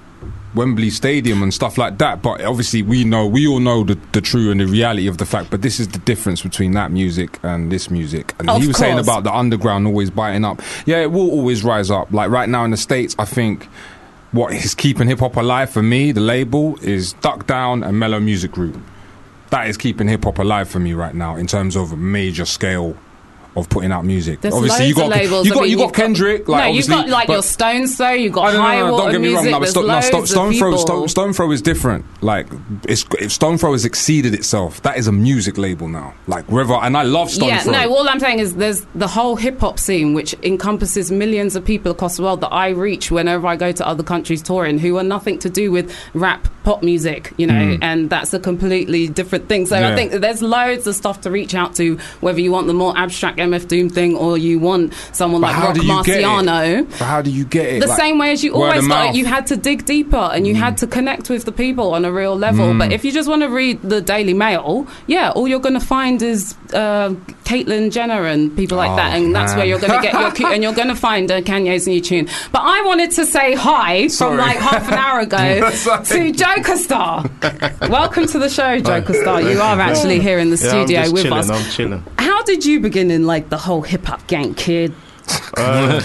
Wembley Stadium and stuff like that. But obviously, we know, we all know the, the true and the reality of the fact. But this is the difference between that music and this music. And Of he was saying course. about the underground always biting up. Yeah, it will always rise up. Like right now in the States, I think what is keeping hip hop alive for me, the label, is Duck Down and Mellow Music Group. That is keeping hip hop alive for me right now in terms of major scale of putting out music. There's obviously, you loads got of labels. you I got mean, you got you've got- Kendrick. Like no, you've obviously, got like but- your Stones Throw. You've got I don't High know, no, Water don't get me Music. wrong. No, but There's Sto- no, loads Sto- of Stone Throw, people. Stone, Stone Throw is different. Like, it's, if Stone Throw has exceeded itself, that is a music label now. Like, River, and I love Stone yeah, Throw. no, all I'm saying is there's the whole hip hop scene, which encompasses millions of people across the world that I reach whenever I go to other countries touring, who are nothing to do with rap, pop music, you know, Mm. and that's a completely different thing. So Yeah. I think that there's loads of stuff to reach out to, whether you want the more abstract M F Doom thing or you want someone But like how Rock do you get it? Marciano. But how do you get it? The Like, same way as you word always of got mouth. it, you had to dig deeper and you had to connect with the people on a real level. Mm. But if you just want to read the Daily Mail, yeah, all you're going to find is uh, Caitlyn Jenner and people like Oh, that, and that's man. where you're going to get your cu- and you're going to find uh, Kanye's new tune. But I wanted to say hi Sorry. from like half an hour ago Sorry. to Joker Star. Welcome to the show, Joker Star. You are actually here in the Yeah, I'm studio just with chilling, us. I'm chilling. How did you begin in like the whole hip hop gang, kid? Uh,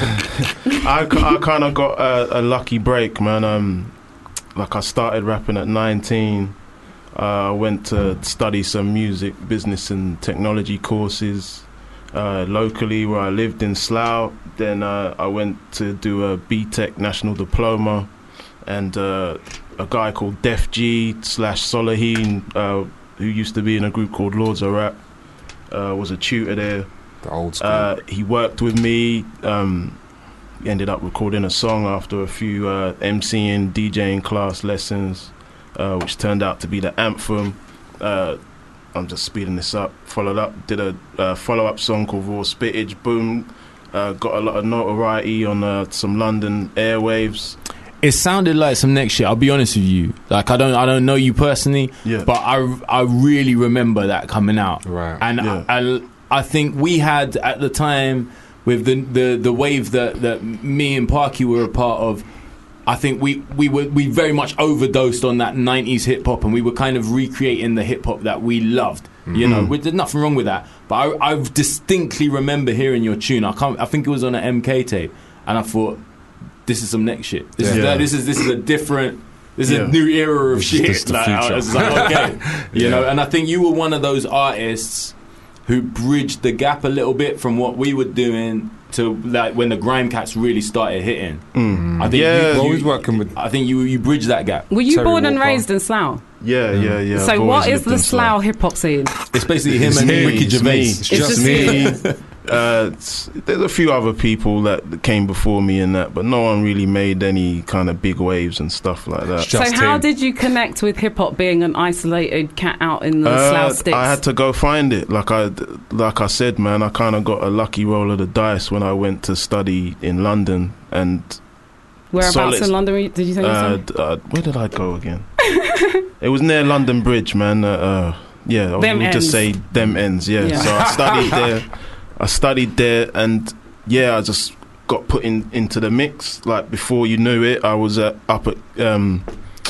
I, I kind of got a, a lucky break, man. Um, like I started rapping at nineteen. I uh, went to study some music, business and technology courses uh, locally where I lived in Slough. Then uh, I went to do a B Tech National Diploma, and uh, a guy called Def G slash Solaheen, uh, who used to be in a group called Lords of Rap, uh, was a tutor there. The old school. Uh, he worked with me. Um, ended up recording a song after a few uh, MCing, DJing class lessons. Uh, which turned out to be the anthem. Uh, I'm just speeding this up. Followed up, did a uh, follow-up song called Raw Spittage. Boom, uh, got a lot of notoriety on uh, some London airwaves. It sounded like some next shit. I'll be honest with you. Like I don't, I don't know you personally, yeah. but I, I really remember that coming out. Right. And yeah. I, I, I think we had at the time with the the, the wave that, that me and Parky were a part of. I think we, we were we very much overdosed on that nineties hip hop, and we were kind of recreating the hip hop that we loved. Mm-hmm. You know, there's nothing wrong with that. But I, I distinctly remember hearing your tune. I can't. I think it was on an M K tape, and I thought, this is some next shit. This yeah. is this is this is a different. This is yeah. a new era of This shit. is the Like, future. I was like, okay, you Yeah. know. And I think you were one of those artists who bridged the gap a little bit from what we were doing to like when the grime cats really started hitting. Mm. I think Yeah. you, Well, you, he's working with. I think you you bridged that gap. Were you Terry born and Walker. raised in Slough? Yeah, yeah, yeah. So I've what always is lived the in Slough hip hop scene? It's basically him It's and me, Ricky it's Gervais. me. It's It's just just me. you. Uh, it's, there's a few other people that came before me in that, but no one really made any kind of big waves and stuff like that. It's So just how him. did you connect with hip hop being an isolated cat out in the Uh, Slough sticks? I had to go find it. Like I, like I said, man, I kind of got a lucky roll of the dice when I went to study in London. And Whereabouts solid- in London were you- did you say you uh, said? d- uh, where did I go again? It was near London Bridge, man. Uh, uh, yeah, I Them would just ends. say them ends. Yeah. Yeah. So I studied there. I studied there, and yeah, I just got put in into the mix. Like before you knew it, I was uh, up at um,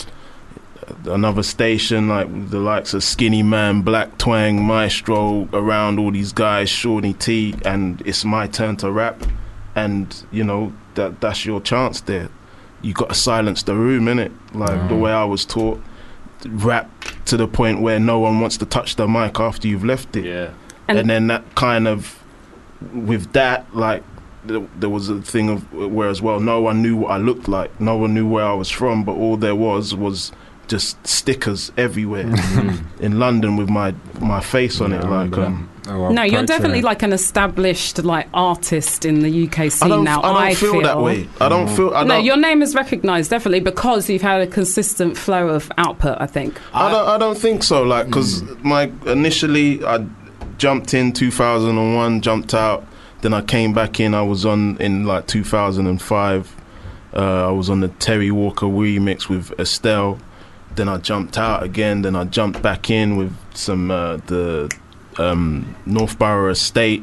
another station, like with the likes of Skinny Man, Black Twang, Maestro, around all these guys, Shawnee T, and it's my turn to rap. And you know that that's your chance there. You got to silence the room, innit? Like Mm. the way I was taught, rap to the point where no one wants to touch the mic after you've left it. Yeah. And- And, then that kind of, with that, like there, there was a thing of where as well, no one knew what I looked like, no one knew where I was from, but all there was was just stickers everywhere in London with my my face on Yeah, it. I Like, remember um, that. Oh, well, No, you're Pro definitely Train. like an established like artist in the U K I scene don't, now. I don't feel, that way. I don't feel. I No, don't, your name is recognised definitely because you've had a consistent flow of output. I think. I don't. I don't think so. Like, because my initially I jumped in two thousand one, jumped out. Then I came back in. I was on in like two thousand five. Uh, I was on the Terry Walker remix with Estelle. Then I jumped out again. Then I jumped back in with some uh, the um, Northborough Estate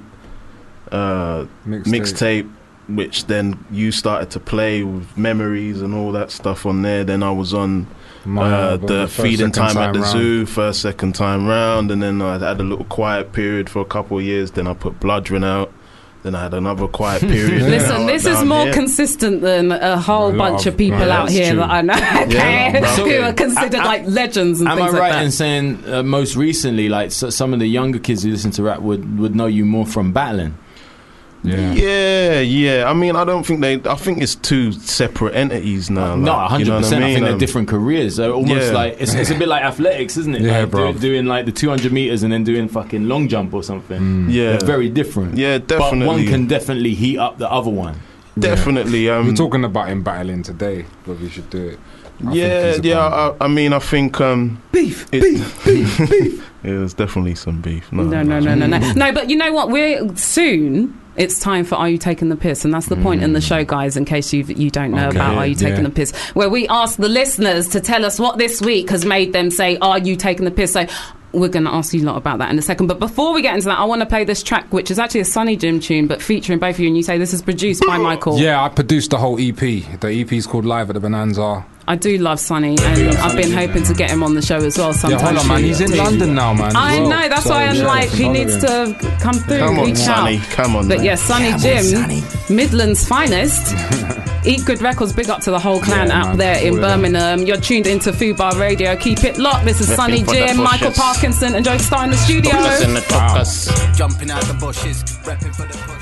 uh, Mixtape. mixtape, which then you started to play with Memories and all that stuff on there. Then I was on My uh, album, the first, feeding second time at the round. zoo, first, second time round, and then I had a little quiet period for a couple of years. Then I put Bloodrin out. Then I had another quiet period. Listen, Now this is down more here. consistent than a whole A lot bunch of- of people yeah, out that's here true. that I know Yeah, who okay. are considered I- I- like legends and Am I things right like that. in saying uh, most recently, like so, some of the younger kids who listen to rap would, would know you more from battling? Yeah. Yeah, yeah. I mean, I don't think they. I think it's two separate entities now. No, like, one you hundred know what percent. I mean? think they're Um, different careers. So almost yeah. like it's, it's a bit like athletics, isn't it? Yeah, like bro. do, doing like the two hundred meters and then doing fucking long jump or something. Yeah, They're very different. Yeah, But one definitely. can definitely heat up the other one. Definitely. Um, We're talking about him battling today, but we should do it. I think yeah, he's a yeah. bum. I, I mean, I think um, Beef, it- beef, beef, beef. yeah, there's definitely some beef. No, no, no, no, no. No, but you know what? We're soon. It's time for Are You Taking the Piss? And that's the point in the show, guys, in case you you don't know Okay, about Are You Taking yeah. the Piss, where we ask the listeners to tell us what this week has made them say, Are you taking the piss? So we're going to ask you a lot about that in a second. But before we get into that, I want to play this track, which is actually a Sunny Jim tune, but featuring both of you. And you say this is produced by Michael. Yeah, I produced the whole E P. The E P is called Live at the Bonanza. I do love Sonny, and I've been hoping to get him on the show as well sometime. Yeah, hold on, man. He's in soon. London now, man. as I well. know, that's So, why I'm yeah, like, he follow needs him. to come through, Come on, reach Sonny. out. Come on, But man. yeah, Sonny Come on, Jim, Sonny. Midland's finest. Eat Good Records, big up to the whole clan Yeah, out man, there in all of them. Birmingham. You're tuned into Fubar Radio. Keep it locked. This is Repping Sonny for the Jim, Michael bushes. Parkinson, and Joe Star in the studio. Focus in the focus. Jumping out the bushes, repping for the bushes.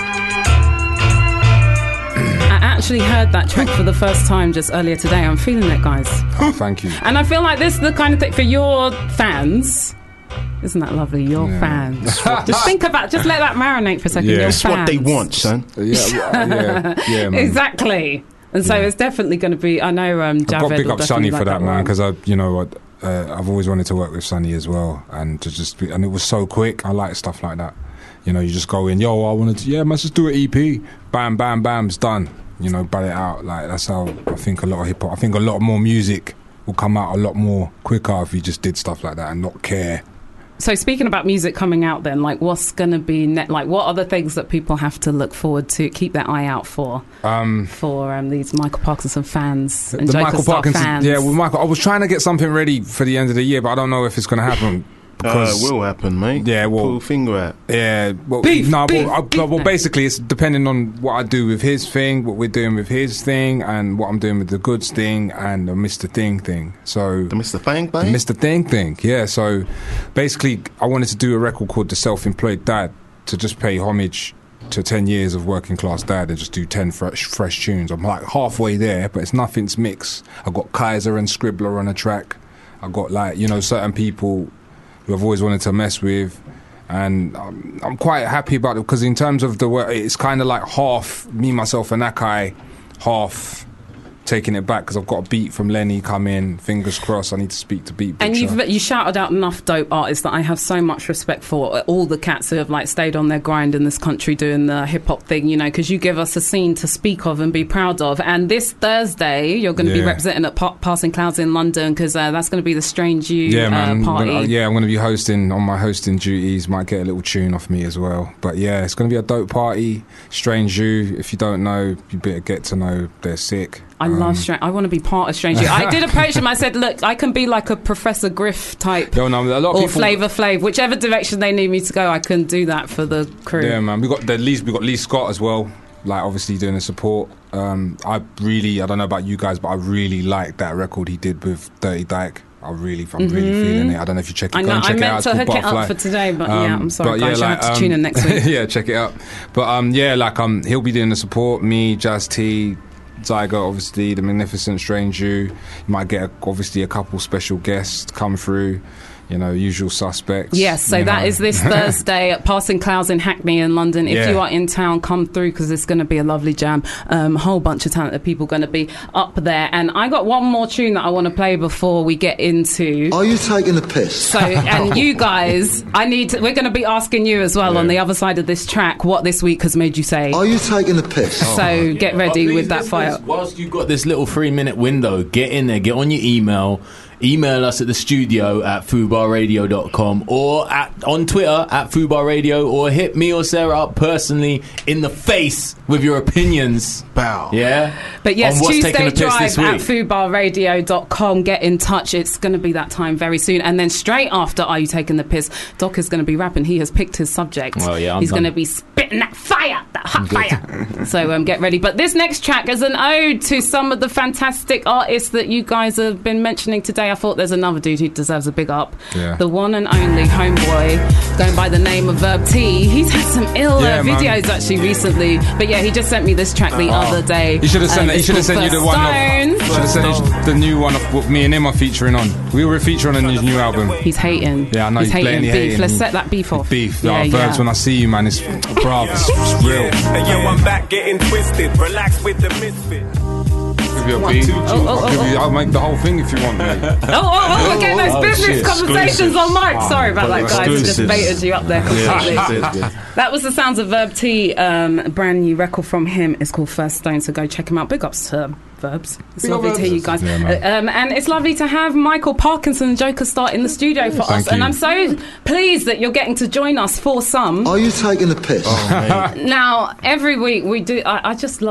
I actually heard that track for the first time just earlier today. I'm feeling it, guys. Oh, thank you. And I feel like this is the kind of thing for your fans. Isn't that lovely? Your Yeah. fans. Just think about, just let that marinate for a second. Yeah. Your That's fans. what they want, son. Yeah, yeah, yeah, yeah, man. Exactly. And so it's definitely going to be. I know um, Javed I've got to big will up definitely Sonny like for that, man, one. because I, you know, I, uh, I've always wanted to work with Sonny as well, and to just, be, and it was so quick. I like stuff like that. You know, you just go in, yo, I wanted to, yeah, let's just do an E P, bam, bam, bam, it's done. You know, bat it out. Like that's how I think a lot of hip hop. I think a lot more music will come out a lot more quicker if you just did stuff like that and not care. So speaking about music coming out, then, like, what's going to be net? Like, what are the things that people have to look forward to, keep their eye out for, um, for um, these Michael Parkinson fans and the Joker Michael Star Parkinson, fans? yeah. Well, Michael, I was trying to get something ready for the end of the year, but I don't know if it's going to happen. Uh, Because, it will happen, mate. Yeah, well, Pull finger out. Yeah, well, Beef, no, beef, well, I, beef, well, no. basically, it's depending on what I do with his thing, what we're doing with his thing, and what I'm doing with the Goods thing and the Mister Thing thing. So The Mister Thing the thing? Mister Thing thing, yeah. So basically, I wanted to do a record called The Self-Employed Dad to just pay homage to ten years of working class dad and just do ten fresh fresh tunes. I'm like halfway there, but it's nothing's mixed. I got Kaiser and Scribbler on a track. I got, like, you know, certain people who I've always wanted to mess with, and um, I'm quite happy about it because in terms of the work, it's kind of like half me, myself, and Akai, half taking it back because I've got a beat from Lenny come in. Fingers crossed, I need to speak to Beat Butcher. And you've you shouted out enough dope artists that I have so much respect for. All the cats who have like stayed on their grind in this country doing the hip hop thing, you know, because you give us a scene to speak of and be proud of. And this Thursday, you're going to be Yeah. representing at pa- Passing Clouds in London because uh, that's going to be the Strange You yeah, uh, man. I'm party. gonna- yeah, I'm going to be hosting on my hosting duties. Might get a little tune off me as well. But yeah, it's going to be a dope party. Strange You, if you don't know, you better get to know. They're sick. I love Strange. I want to be part of Strange You. I did approach him. I said, "Look, I can be like a Professor Griff type, Yo, no, a lot of or people- Flavor Flav, whichever direction they need me to go. I can do that for the crew." Yeah, man. We got the Lee. We got Lee Scott as well. Like, obviously doing the support. Um, I really, I don't know about you guys, but I really like that record he did with Dirty Dyke. I really, I'm really Mhm. feeling it. I don't know if you check it. I go know. and I check it meant out. to It's hook called it up Butterfly. for today, but yeah, I'm sorry, but guys. You have to um, tune in next week. yeah, check it out. But um, yeah, like um, he'll be doing the support. Me, Jazz T, Zygo, obviously, the Magnificent Strange You. You might get a, obviously a couple special guests come through. You know, usual suspects. Yes, so you that know. is this Thursday at Passing Clouds in Hackney in London. If Yeah. you are in town, come through because it's going to be a lovely jam. Um, a whole bunch of talented people going to be up there. And I got one more tune that I want to play before we get into. Are you taking the piss? So, and you guys, I need to, we're going to be asking you as well on the other side of this track what this week has made you say. Are you taking the piss? So get ready with that fire. Whilst you've got this little three minute window, get in there, get on your email. Email us at the studio at fubar radio dot com or at on Twitter at fubar radio, or hit me or Sarah up personally in the face with your opinions. Bow. Yeah? But yes, On what's taking Tuesday the piss Drive this at week. fubar radio dot com. Get in touch. It's going to be that time very soon. And then straight after Are You Taking the Piss, Doc is going to be rapping. He has picked his subject. Oh, yeah, I'm He's going to done. be spitting that fire, that hot fire. So um, get ready. But this next track is an ode to some of the fantastic artists that you guys have been mentioning today. I thought there's another dude who deserves a big up. Yeah. The one and only Homeboy, going by the name of Verb T. He's had some ill Yeah, uh, man. videos actually recently. But yeah, he just sent me this track the Oh. other day. He should have sent. Um, it. He it's should have called sent you the First one. Stone. Of, should have sent you the new one of what me and him are featuring on. We were featuring on his new album. He's hating. Yeah, I know. He's, He's, hating blatantly beef. hating. Let's set that beef off. Beef. Yeah, Yeah, verbs. yeah. When I see you, man, it's bruv, it's, it's real. Hey, yo, I'm back getting twisted. Relax with the misfit. Give you a One, beat. two. Oh, oh, I'll, oh, give you, oh. I'll make the whole thing if you want, mate. Oh, oh, oh, we're getting those Oh, business shit. conversations on mic. Oh, Sorry about that, guys. Just exclusives. baited you up there completely. Yeah, That was the sounds of Verb T. Um, a brand new record from him. It's called First Stone, so go check him out. Big ups to Verbs. It's Big up lovely to Verbs. hear you guys. Yeah, man. Uh, um, and it's lovely to have Michael Parkinson and Joker Star in the studio for Thank us. And you. I'm so pleased that you're getting to join us for some. Are you taking the piss? Now, every week we do. I, I just love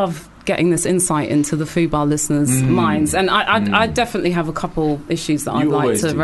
getting this insight into the Fubar listeners' Mm. minds. And I, I, Mm. I definitely have a couple issues that I'd You like always to. do.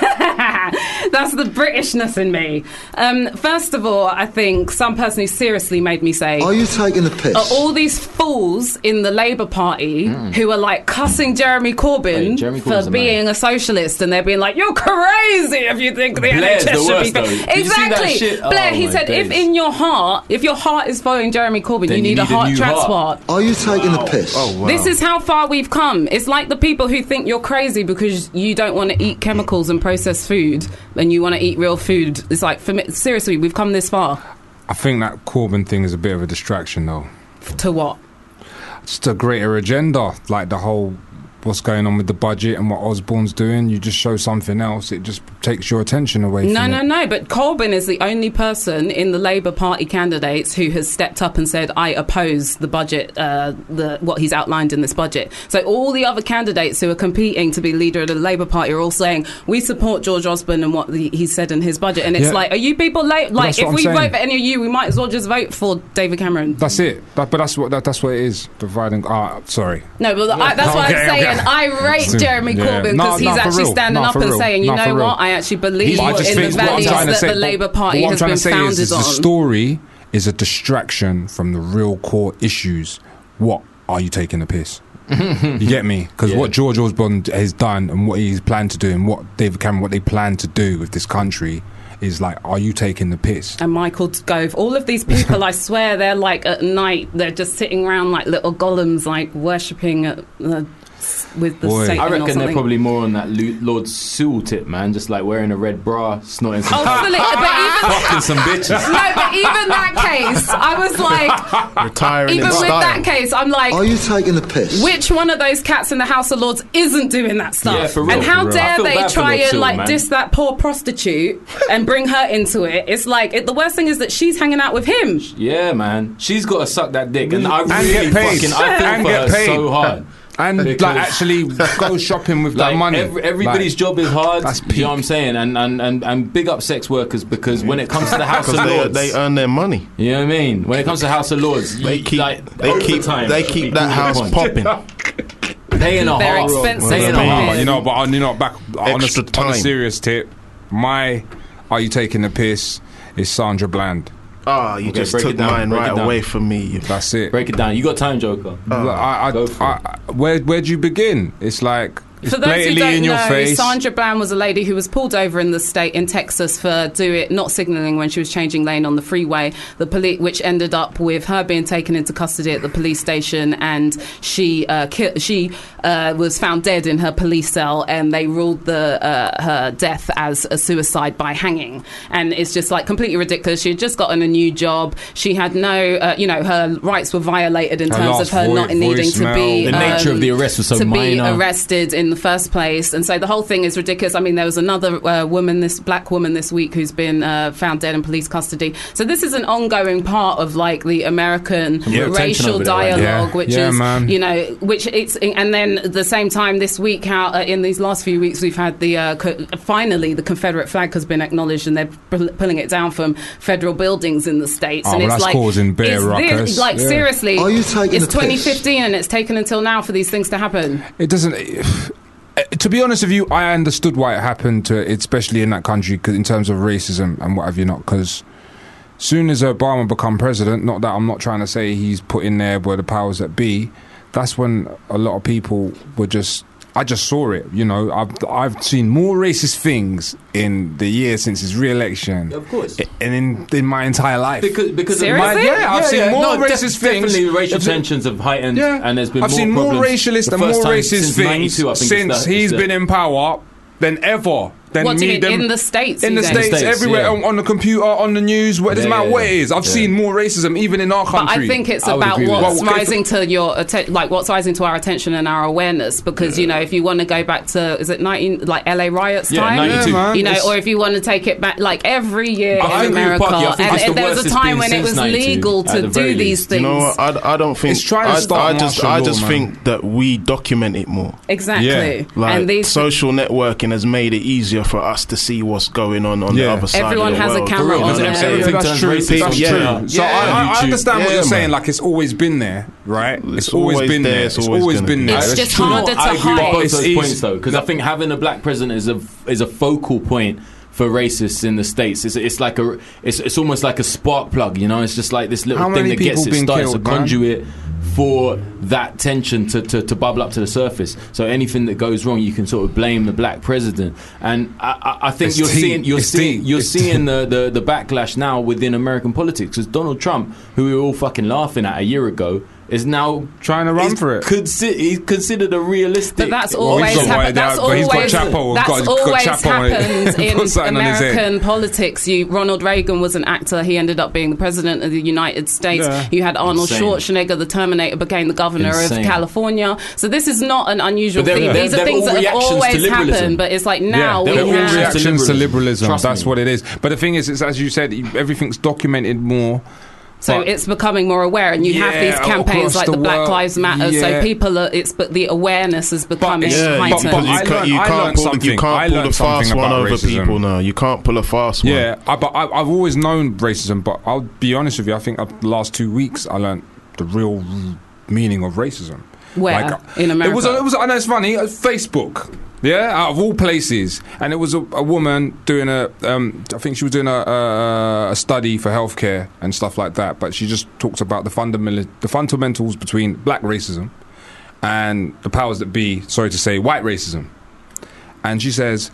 Re- That's the Britishness in me. Um, first of all, I think some person who seriously made me say, Are you taking the piss? are all these fools in the Labour Party who are like cussing Jeremy Corbyn Wait, Jeremy for Corbyn's a man. being a socialist, and they're being like, you're crazy if you think the Blair's N H S the should worst, be though. fa-" Did you see that Exactly. shit? Blair, Oh, he my said, if days. in your heart, if your heart is following Jeremy Corbyn, Then you you need, need a a heart new transplant. heart. Are you taking the piss? Oh, wow. This is how far we've come. It's like the people who think you're crazy because you don't want to eat chemicals and processed food and you want to eat real food. It's like, for me, seriously, we've come this far. I think that Corbyn thing is a bit of a distraction, though. To what? Just a greater agenda, like the whole what's going on with the budget and what Osborne's doing. You just show something else, it just takes your attention away No, from no, it. no. But Corbyn is the only person in the Labour Party candidates who has stepped up and said, I oppose the budget, uh, the what he's outlined in this budget. So all the other candidates who are competing to be leader of the Labour Party are all saying, we support George Osborne and what the, he said in his budget. And it's Yeah. like, are you people late? But Like, that's if what I'm we saying. vote for any of you, we might as well just vote for David Cameron. That's it. That, but that's what that, that's what it is. Dividing. Ah, sorry. No, but I, that's what Okay, I'm saying. okay. I rate Jeremy Yeah. Corbyn No, because no, he's for actually real. standing No, up for and real. saying, you No, know for real. what, I actually believe I just in think the what I'm values trying to that say- the Labour Party what I'm has trying been to say founded is, is on. the story is a distraction from the real core issues. What are you taking the piss? You get me? Because Yeah. what George Osborne has done and what he's planned to do and what David Cameron, what they plan to do with this country is like, are you taking the piss? And Michael Gove, all of these people, I swear, they're like at night, they're just sitting around like little golems, like worshipping at, uh, with the Boy. Satan I or reckon they're something. probably more on that Lu- Lord Sewell tip, man. Just like wearing a red bra, snorting some, Hopefully, but even fucking some bitches. no, but even that case, I was like, Retiring even in with style. that case, I'm like, Are you taking the piss? which one of those cats in the House of Lords isn't doing that stuff? Yeah, for real, and how for real. I dare feel they bad for try Lord and Sewell, like man. diss that poor prostitute and bring her into it? It's like it, the worst thing is that she's hanging out with him. Yeah, man. She's got to suck that dick, and I And really get paid. fucking I feel And for get her paid. so hard. And Because- like actually go shopping with Like that money. every, everybody's Like, job is hard. that's You know what I'm peak. saying? And, and and and big up sex workers because when it comes to the House of Because they, Lords, they earn their money. you know what I mean. When it comes to House of Lords, They you, keep like, they keep overtime, they keep that house point. popping. Day and a They're half. expensive Day and a to half. pay. you know, but on, you know, back on a, Extra on a time. serious tip, my are you taking the piss is Sandra Bland. Ah, you Okay, just break took it down, mine break right it down. away from me. you- That's it. Break it down. You got time, Joker. I, I, Go for I, I, where where do you begin? It's like it's For those who blatantly don't in your know, face. Sandra Bland was a lady who was pulled over in the state in Texas for do it not signalling when she was changing lane on the freeway. The police, which ended up with her being taken into custody at the police station, and she uh, ki- she uh, was found dead in her police cell, and they ruled the uh, her death as a suicide by hanging. And it's just like completely ridiculous. She had just gotten a new job. She had no, uh, you know, her rights were violated in Her terms of last her voi- not needing to voicemail. be The nature of the arrest was so to be minor. arrested in the first place, and so the whole thing is ridiculous. I mean, there was another uh, woman, this black woman this week, who's been uh, found dead in police custody. So this is an ongoing part of like the American Yeah, tension racial over there, right? dialogue, Yeah. which Yeah, is man. you know, which it's, and then at the same time this week, how uh, in these last few weeks we've had the uh, co- finally the Confederate flag has been acknowledged, and they're pull- pulling it down from federal buildings in the states. Oh, and well, it's that's like, causing bare is this- ruckus. like Yeah. seriously, Are you taking it's the piss? twenty fifteen and it's taken until now for these things to happen. It doesn't. To be honest with you, I understood why it happened, to, especially in that country, 'cause in terms of racism and what have you not. Because soon as Obama become president, not that I'm not trying to say he's put in there by the powers that be, that's when a lot of people were just. I just saw it, you know. I've I've seen more racist things in the year since his re-election, Of course. and in in my entire life. Because, because Seriously? of my, Yeah, I've seen more no, racist def- things. Definitely, racial I've seen- tensions have heightened, Yeah, and there's been I've more seen more problems. racialist The and more first time racist since things ninety-two, I think since it's that- he's it's been that- in power than ever. Than What do you me, mean, them- in the States, in you the think? states, States, everywhere yeah. on, on the computer, on the news. What doesn't Yeah, matter yeah, what it is. I've yeah. seen more racism even in our But country. I think it's I would about agree with what's that. Well, okay, rising to your atten- like what's rising to our attention and our awareness. Because you know, if you want to go back to is it nineteen like L A riots Yeah, time, ninety-two. Yeah, man. you know, It's- or if you want to take it back, like every year I in agree with America, Parky. I think and, it's the and there was worst a it's time been when it since was ninety-two, legal at to the do very these least. things. You know what? I, I don't think. It's trying to I, start I just martial I law, just man. think that we document it more. Exactly, Yeah. Like and these social networking has made it easier easier for us to see what's going on on Yeah. the other side. Everyone of the has a world. camera You know on what I'm there. saying? Everything That's turns true. racist That's on true. YouTube. So Yeah, I, I YouTube. understand what Yeah, you're man. saying. Like it's always been there, right? It's, It's always, always been there, there. it's It's always always gonna been be there. It's That's just true. harder to I agree with hide. both It's those easy. points though, because I think having a black president is a is a focal point for racists in the States. It's it's like a it's it's almost like a spark plug, you know. It's just like this little How thing many that gets people it been started. killed, It's a man? conduit for that tension to, to, to bubble up to the surface. So anything that goes wrong, you can sort of blame the black president. And I, I, I think It's you're deep. seeing you're It's seeing deep. you're It's seeing the, the, the backlash now within American politics, because Donald Trump, who we were all fucking laughing at a year ago, is now trying to run for it. Consi- he's considered a realistic. But that's Well, always he's got happened. white That's out, but he's got always Chapo. that's Got- got always Chapo on it. happened in Put something on his head. American politics. You, Ronald Reagan was an actor. He ended up being the president of the United States. Yeah. You had Arnold Insane. Schwarzenegger, the Terminator, became the governor Insane. of California. So this is not an unusual But they're- thing. they're- These are they're things all that have reactions to always liberalism. happened. But it's like now Yeah, we they're all All have. reactions reactions to liberalism. liberalism. Trust That's me. what it is. But the thing is, it's as you said, everything's documented more. So But- it's becoming more aware, and you have Yeah, these campaigns across like the, the Black world. Lives Matter. Yeah. So people are. It's but the awareness is becoming it's- Yeah, heightened. but- but you, I can't, learned- you I can't learned pull, you something. can't I pull learned the fast something one about over racism. people now. You can't pull a fast one. Yeah, I, but I, I've always known racism. But I'll be honest with you. I think uh, the last two weeks I learned the real meaning of racism. Where? In America? It was. It was. I know it's funny. uh, Facebook. Yeah, out of all places, and it was a, a woman doing a. Um, I think she was doing a, a, a study for healthcare and stuff like that. But she just talks about the fundamental, the fundamentals between black racism and the powers that be. Sorry to say, white racism. And she says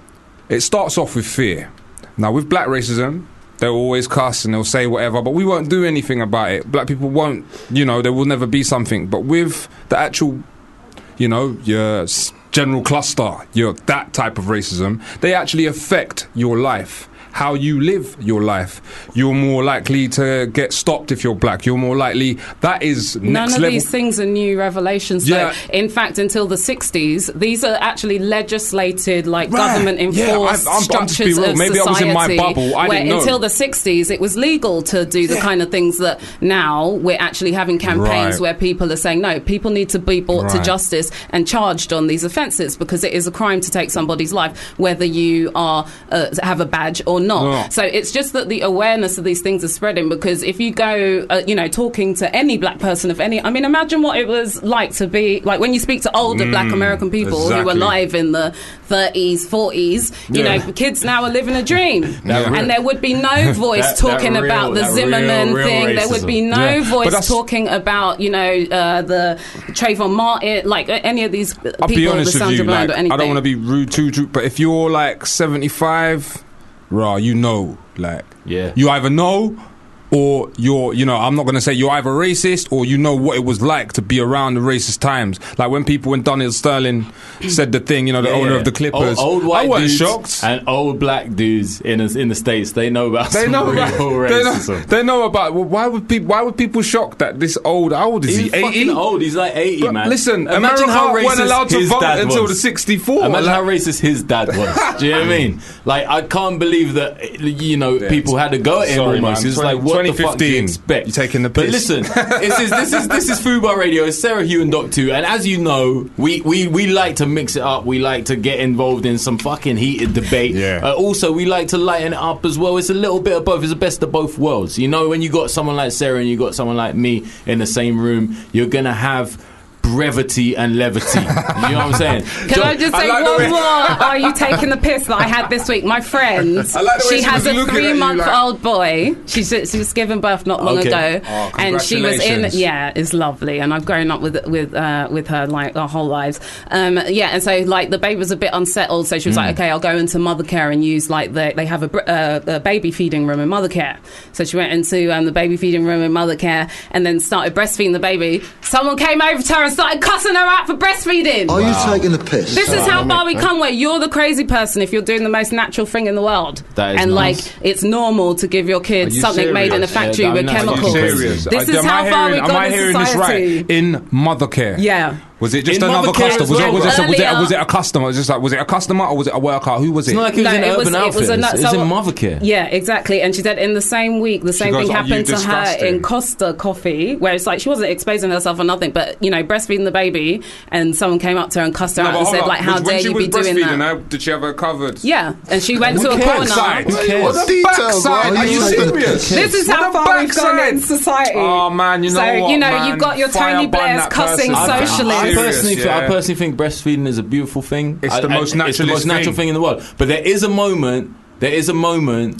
it starts off with fear. Now, with black racism, they'll always cuss and they'll say whatever, but we won't do anything about it. Black people won't, you know, there will never be something. But with the actual, you know, your s- general cluster, your that type of racism, they actually affect your life. How you live your life. You're more likely to get stopped if you're black. You're more likely. That is None next of level. these things are new revelations. Yeah. Though. In fact, until the sixties, these are actually legislated, like Right. government Yeah, enforced I'm- I'm- I'm just structures be real. of Maybe I was in my society. bubble. I where didn't know. until the sixties, it was legal to do the kind of things that now we're actually having campaigns Right. where people are saying, no, people need to be brought to Right. justice and charged on these offences, because it is a crime to take somebody's life, whether you are uh, have a badge or not. No. So it's just that the awareness of these things is spreading, because if you go, uh, you know, talking to any black person of any, I mean, imagine what it was like to be, like when you speak to older Mm, black American people who were exactly. alive in the thirties, forties, you Yeah. know, kids now are living a dream. That real- And there would be no voice That- that talking real- about the that Zimmerman real- real thing. There would be racism. no Yeah. But voice that's- talking about, you know, uh, the Trayvon Martin, like uh, any of these uh, I'll be people, the honest with Sandra you, Bland like, or anything. I don't want to be rude too, too, but if you're like seventy-five, rah, you know, like, Yeah. you either know or you're, you know, I'm not going to say you're either racist or you know what it was like to be around the racist times. Like when people, when Donald Sterling said the thing, you know, the Yeah, owner yeah. of the Clippers, Old, old white I wasn't dudes shocked. and old black dudes in a, in the States, they know about They some know, real about, they, know, racism. they know about. Well, why would people? Why would people shocked that this old? How old is He's he? fucking eighty. old. He's like eighty, But man. listen, Imagine America how weren't racist allowed to his vote dad until was. the sixty-four. Imagine like- how racist his dad was. Do you know what I mean? Like, I can't believe that, you know, Yeah. people had to go at him Sorry, almost. man. It's like, what the fuck do you twenty fifteen. expect? You're taking the But piss. listen, this is this is this is Fubar Radio. It's Sarah Hugh and Doc two, and as you know, we, we, we like to mix it up. We like to get involved in some fucking heated debate. Yeah. Uh, also, we like to lighten it up as well. It's a little bit of both. It's the best of both worlds. You know, when you got someone like Sarah and you got someone like me in the same room, you're gonna have brevity and levity. You know what I'm saying? Can I just I say like the one way- more? Are you taking the piss that I had this week? My friend, I like the way she she has was a looking at you three-month-old boy. She's she was given birth not long Okay. ago, Oh, and she was in. congratulations. Yeah, it's lovely, and I've grown up with with uh, with her like our whole lives. Um, yeah, and so like the baby was a bit unsettled, so she was Mm. like, okay, I'll go into mother care and use like the they have a, br- uh, a baby feeding room in mother care. So she went into um, the baby feeding room in mother care and then started breastfeeding the baby. Someone came over to her and started cussing her out for breastfeeding. Are you taking the piss? This is Oh, how I far mean, we huh? come, where you're the crazy person if you're doing the most natural thing in the world. That is and nice. like, it's normal to give your kids Are you something made in a serious? factory Yeah, with that- Are you chemicals. Crazy. serious? This Uh, is am how I far hearing, we've am gone I in hearing society. this right? In mother care. Yeah. Was it just In another mother care customer? as Was it well. was it, was it Earlier- was it a customer? Was it just like was it a customer or was it a worker? Who was it? It's not like it was No, in it was- Urban it was Outfitters. a It nut- was so- in Mother Care. Yeah, exactly. And she said in the same week, the same goes, thing "Are you happened to her disgusting?" in Costa Coffee, where it's like she wasn't exposing herself or nothing, but you know, breastfeeding the baby, and someone came up to her and cussed her No, out but and hold said up. like, "How when dare she you was be doing breastfeeding that?" her, did she have her covered? Yeah, and she went Who to a cares? corner. Backside? Who cares? What the details, Backside? bro? Are you Who's taking the serious? piss? This is What how the far we've gone backside? in society. Oh man, you know so what, you know man? you've got your Fire Tony burn Blair's that cussing person. I, socially. I personally, Serious, I yeah. personally think breastfeeding is a beautiful thing. It's I- the I- most It's the most naturalist natural thing. thing in the world. But there is a moment. There is a moment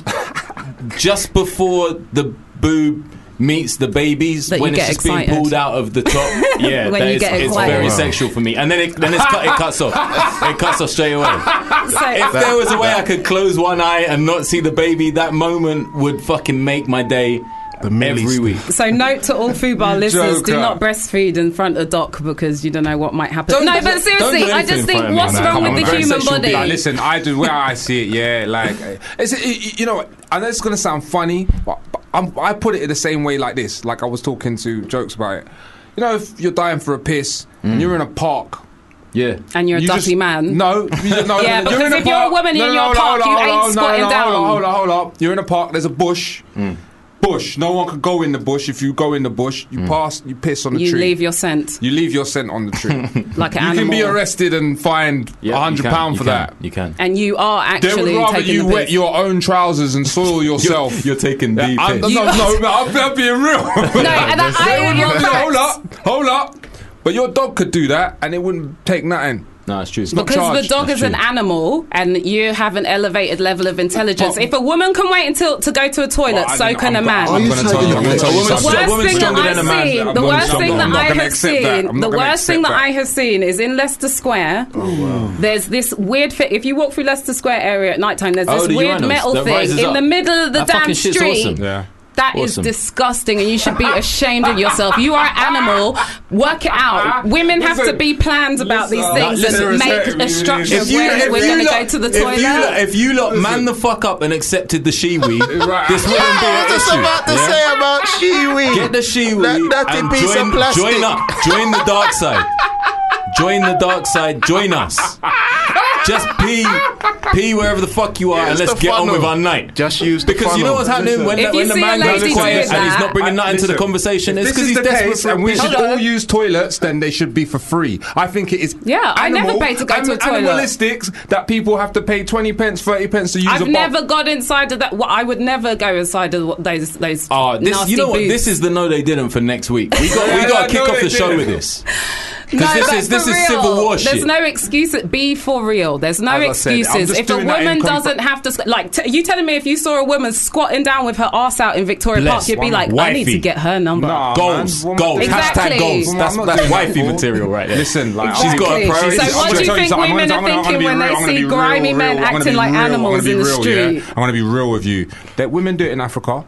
just before the boob meets the babies That you when it's get just excited. being pulled out of the top. Yeah, When that you is- get it's excited. very Wow. sexual for me. And then it then it's cut, it cuts off. It cuts off straight away. So- If there was a way I could close one eye and not see the baby, that moment would fucking make my day every week. So note to all Fubar listeners, do Joker. not breastfeed in front of Doc because you don't know what might happen. Don't- no, don't- but seriously, don't do I anything just in think front of me, what's man. wrong Come with on, the man. human Sexual body? being. Like, listen, I do where I see it. Yeah, like it's, it, you know, I know it's gonna sound funny, but, but I'm, I put it in the same way like this. Like I was talking to Jokes about it. You know, if you're dying for a piss and you're in a park. Yeah. And you're a You dirty just- man. No, you, no. Yeah, you're because in a if you're a park- woman no, in no, your hold on, park, hold you on, ain't hold on, squatting no, no, down. Hold on, hold on, hold on. You're in a park. There's a bush. Bush. No one could go in the bush. If you go in the bush, you pass. You piss on the You tree. leave your scent You leave your scent on the tree. like an you animal. can be arrested and fined a Yeah, you hundred can, pound you for can, that. You can. and you are They actually would rather taking you the wet piss. your own trousers and soil yourself. You're taking the Yeah, I'm- piss. no, no, no, I'm, I'm being real. No, and I, I They would your rather- facts. hold up, hold up. But your dog could do that, and it wouldn't take nothing. No, it's true. not Because charged. the dog That's is an true. animal, and you have an elevated level of intelligence. But- if a woman can wait until to go to a toilet, Well, I so don't- can I'm, a man. I'm, Are you going to tell taking you. I'm going the to tell you piss? The something. worst woman's thing that stronger than a I've man. seen, I'm the not worst stronger. thing that I'm not I gonna have accept that. seen, I'm not the gonna worst thing accept that that. I have seen is in Leicester Square. There's this weird thing. If you walk through Leicester Square area at night time, there's Oh, this the weird urinals metal that thing rises in up. the middle of the That damn fucking shit's street. awesome. Yeah. That is Awesome. disgusting, and you should be ashamed of yourself. You are an animal. Work it out. Women have to Listen, be planned about these listen, things listen, and listen, make a structure If of you, where if we're you going to lot- go to the if toilet. You lot, if you lot man the fuck up and accepted the shiwi, Right. this wouldn't be I an was just issue. about to yeah? say about shiwi. Get the shiwi That dirty and piece join, of plastic. join up. Join the dark side. Join the dark side. Join us. Just pee, pee wherever the fuck you are, Yeah, and it's let's the get on funnel. with our night. Just use the Because you know funnel. what's happening when, If the, you when the see a man lady goes quiet doing and he's that- not bringing I- nothing to the listen, conversation, if it's this because is he's the desperate case, for a and we piss. should all use toilets, then they should be for free. I think it is. Yeah, I never animal- pay to go to a anim- toilet. Animalistic that people have to pay twenty pence, thirty pence to use I've a box. never got inside of that. Well, I would never go inside of those those Oh, this, nasty you know what? booths. This is the no they didn't for next week. We got we Yeah, got to no, kick off they the show didn't. with this. No, Because this but is this for is real, civil war There's shit. no excuse. Be for real. There's no As I said, I'm excuses. just If a doing that in woman compr- doesn't have to, squ- like, t- you telling me if you saw a woman squatting down with her arse out in Victoria Bless. Park, you'd be like, I Wifey. need to get her number. Nah, Goals, man. goals, Exactly. hashtag goals. Woman, That's I'm not that's doing that wifey for- material right there. Listen, like, She's got Exactly. a priority. So I'm what gonna do you tell think something. I'm women gonna- are I'm gonna- I'm thinking gonna when be they real. I'm gonna see be real, grimy real. men I'm gonna acting be like real. I'm animals gonna be in the real, street? Yeah? I'm going to be real with you. That women do it in Africa.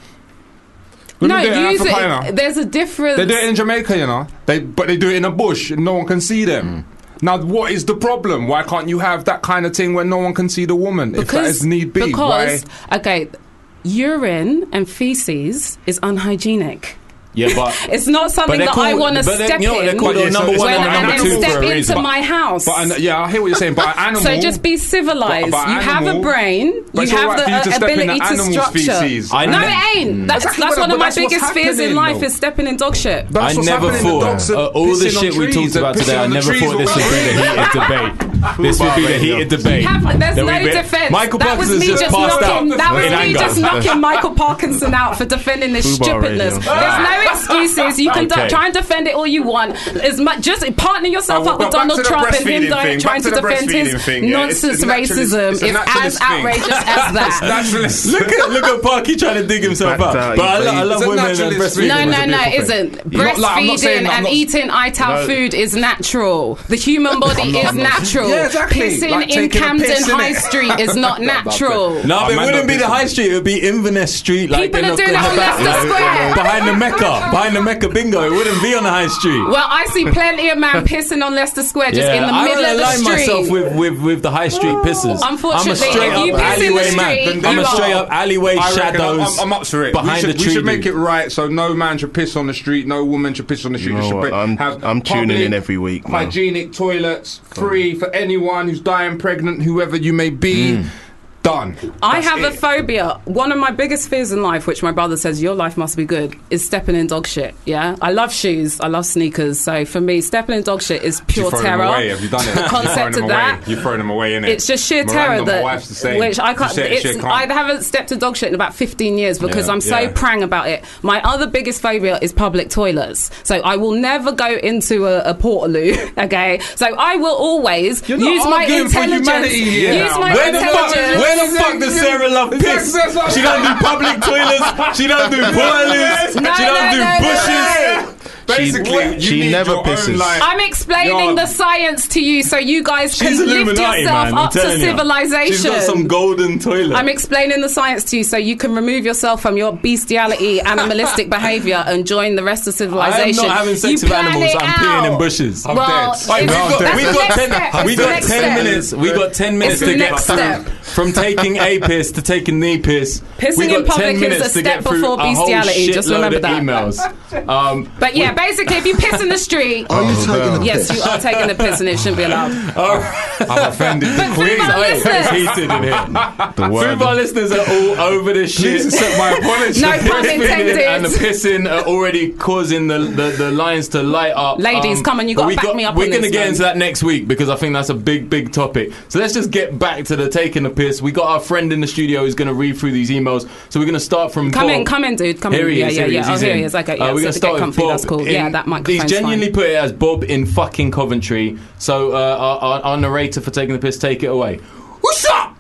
No, Women do it in use Africa, you it. know. There's a difference. They do it in Jamaica, you know. They but they do it in a bush and no one can see them. Now, what is the problem? Why can't you have that kind of thing where no one can see the woman if that is need be? Because, Why? okay, urine and feces is unhygienic. Yeah, but It's not something they're that I called- want to but they- step you know what, they're in called But the yeah, so number it's one not and an number and two then for step a into reason. my house. But an- yeah, I hear what you're saying. But an animal. So just be civilized. But- but you have a animal- brain. But You it's have alright the for you to uh, step in ability the to animal structure. species. I no, ne- it ain't. That's, Exactly, that's but one of that's my what's biggest fears in happening, life though. is stepping in dog shit. That's I what's never happening. The thought dogs are uh, all the pissing on shit we trees talked and about pissing today. I on the never trees thought this would be the heated debate. This would be the heated debate. Have, there's That no we be- defense. Michael that was Parkinson's me just just passed knocking. out That was in me anger. just knocking Michael Parkinson out for defending this Fubar stupidness. Radio. There's no excuses. You can Okay. do, try and defend it all you want. As much, just partner yourself Oh, up with well, back Donald to the Trump and him breastfeeding don't- thing. trying Back to to the defend his breastfeeding thing, yeah. It's- nonsense it's naturalist- racism. it's a If as naturalist thing. outrageous as that. Naturalist. Look at look at Parky trying to dig himself Back out. to- But I, lo- I It's love a women and naturalist breastfeeding. thing. No, is a no, no, beautiful it thing. isn't. You're not like- I'm not saying Breastfeeding that, I'm and not- eating I T A No. food is natural. The human body I'm not- is I'm not- natural. Yeah, exactly. Pissing Like in taking a Camden piss, High innit? Street is not natural. No, but it man wouldn't don't be the listen. high street. It would be Inverness Street, like People in are the, doing in it the on back, Leicester Square. behind the Mecca, behind the Mecca bingo. It wouldn't be on the high street. Well, I see plenty of man pissing on Leicester Square just in the I middle don't of the align street. myself with, with, with the high street pissers. Unfortunately, I'm a straight if you up piss in the alleyway street, man. I'm you a are. straight up alleyway I reckon shadows. I'm, I'm up for it. Behind we should, the we tree. should make it right so no man should piss on the street, no woman should piss on the street. You It know should what? be- I'm- have I'm tuning public, in every week, man. Hygienic toilets, free for anyone who's dying, pregnant, whoever you may be. Done. I That's have it. a phobia. One of my biggest fears in life, which my brother says your life must be good, is stepping in dog shit. Yeah, I love shoes, I love sneakers. So for me, stepping in dog shit is pure You throw terror. them away. Have you done it? The You throwing concept them of away. that. You throwing them away, innit? It's just sheer Miranda, terror my that, wife's the same. which I can't. She said It's, she can't. I haven't stepped in dog shit in about fifteen years because Yeah, I'm so yeah. prang about it. My other biggest phobia is public toilets. So I will never go into a, a portaloo. Okay, so I will always You're not use my arguing for intelligence. humanity here Use now. my Where the fuck? intelligence. Where the fuck does Sarah love piss? That's what I'm She don't do public toilets. She don't do boilers. No, She don't no, do no, no, bushes. no. Basically, you she need never your pisses. Own, like, I'm explaining Your- the science to you so you guys She's can lift Illuminati, yourself man. I'm up to telling you. civilization. She's got some golden toilet. I'm explaining the science to you so you can remove yourself from your bestiality, animalistic behaviour and join the rest of I am civilization. not having sex You with plan animals. it I'm peeing in out. bushes. I'm Well, dead. it's- Hey, we've got, that's we've the got next ten, step. we It's the got next ten step. minutes. We got ten minutes the to get next through step. from taking a piss to taking the piss. Pissing we got in public ten is minutes a to get step through before a whole bestiality, just shitload remember of that. emails. Um, But yeah, basically, if you piss in the street, Are you taking the yes, piss? you are taking the piss and it shouldn't be allowed. I've offended the But queen. Fubar Hey, it's listeners, heated in here. The word. Fubar listeners are all over this shit. Please accept my apology. No The pun pissing intended. and the pissing are already causing the, the, the lines to light up. Ladies, come on, you but gotta we back got- me up We're on going to this, get man. into that next week because I think that's a big, big topic. So let's just get back to the taking the piss. We got our friend in the studio who's going to read through these emails. So we're going to start from Come Bob. in, come in, dude. Come Here in. he Yeah, is, yeah, here he yeah. is, Oh, he's here in. he is. Okay, yeah. Uh, we're so going to to get start comfy, with Bob. that's cool. in- Yeah, that microphone's He's genuinely fine. put it as Bob in fucking Coventry. So uh, our, our, our narrator for taking the piss, take it away. What's up?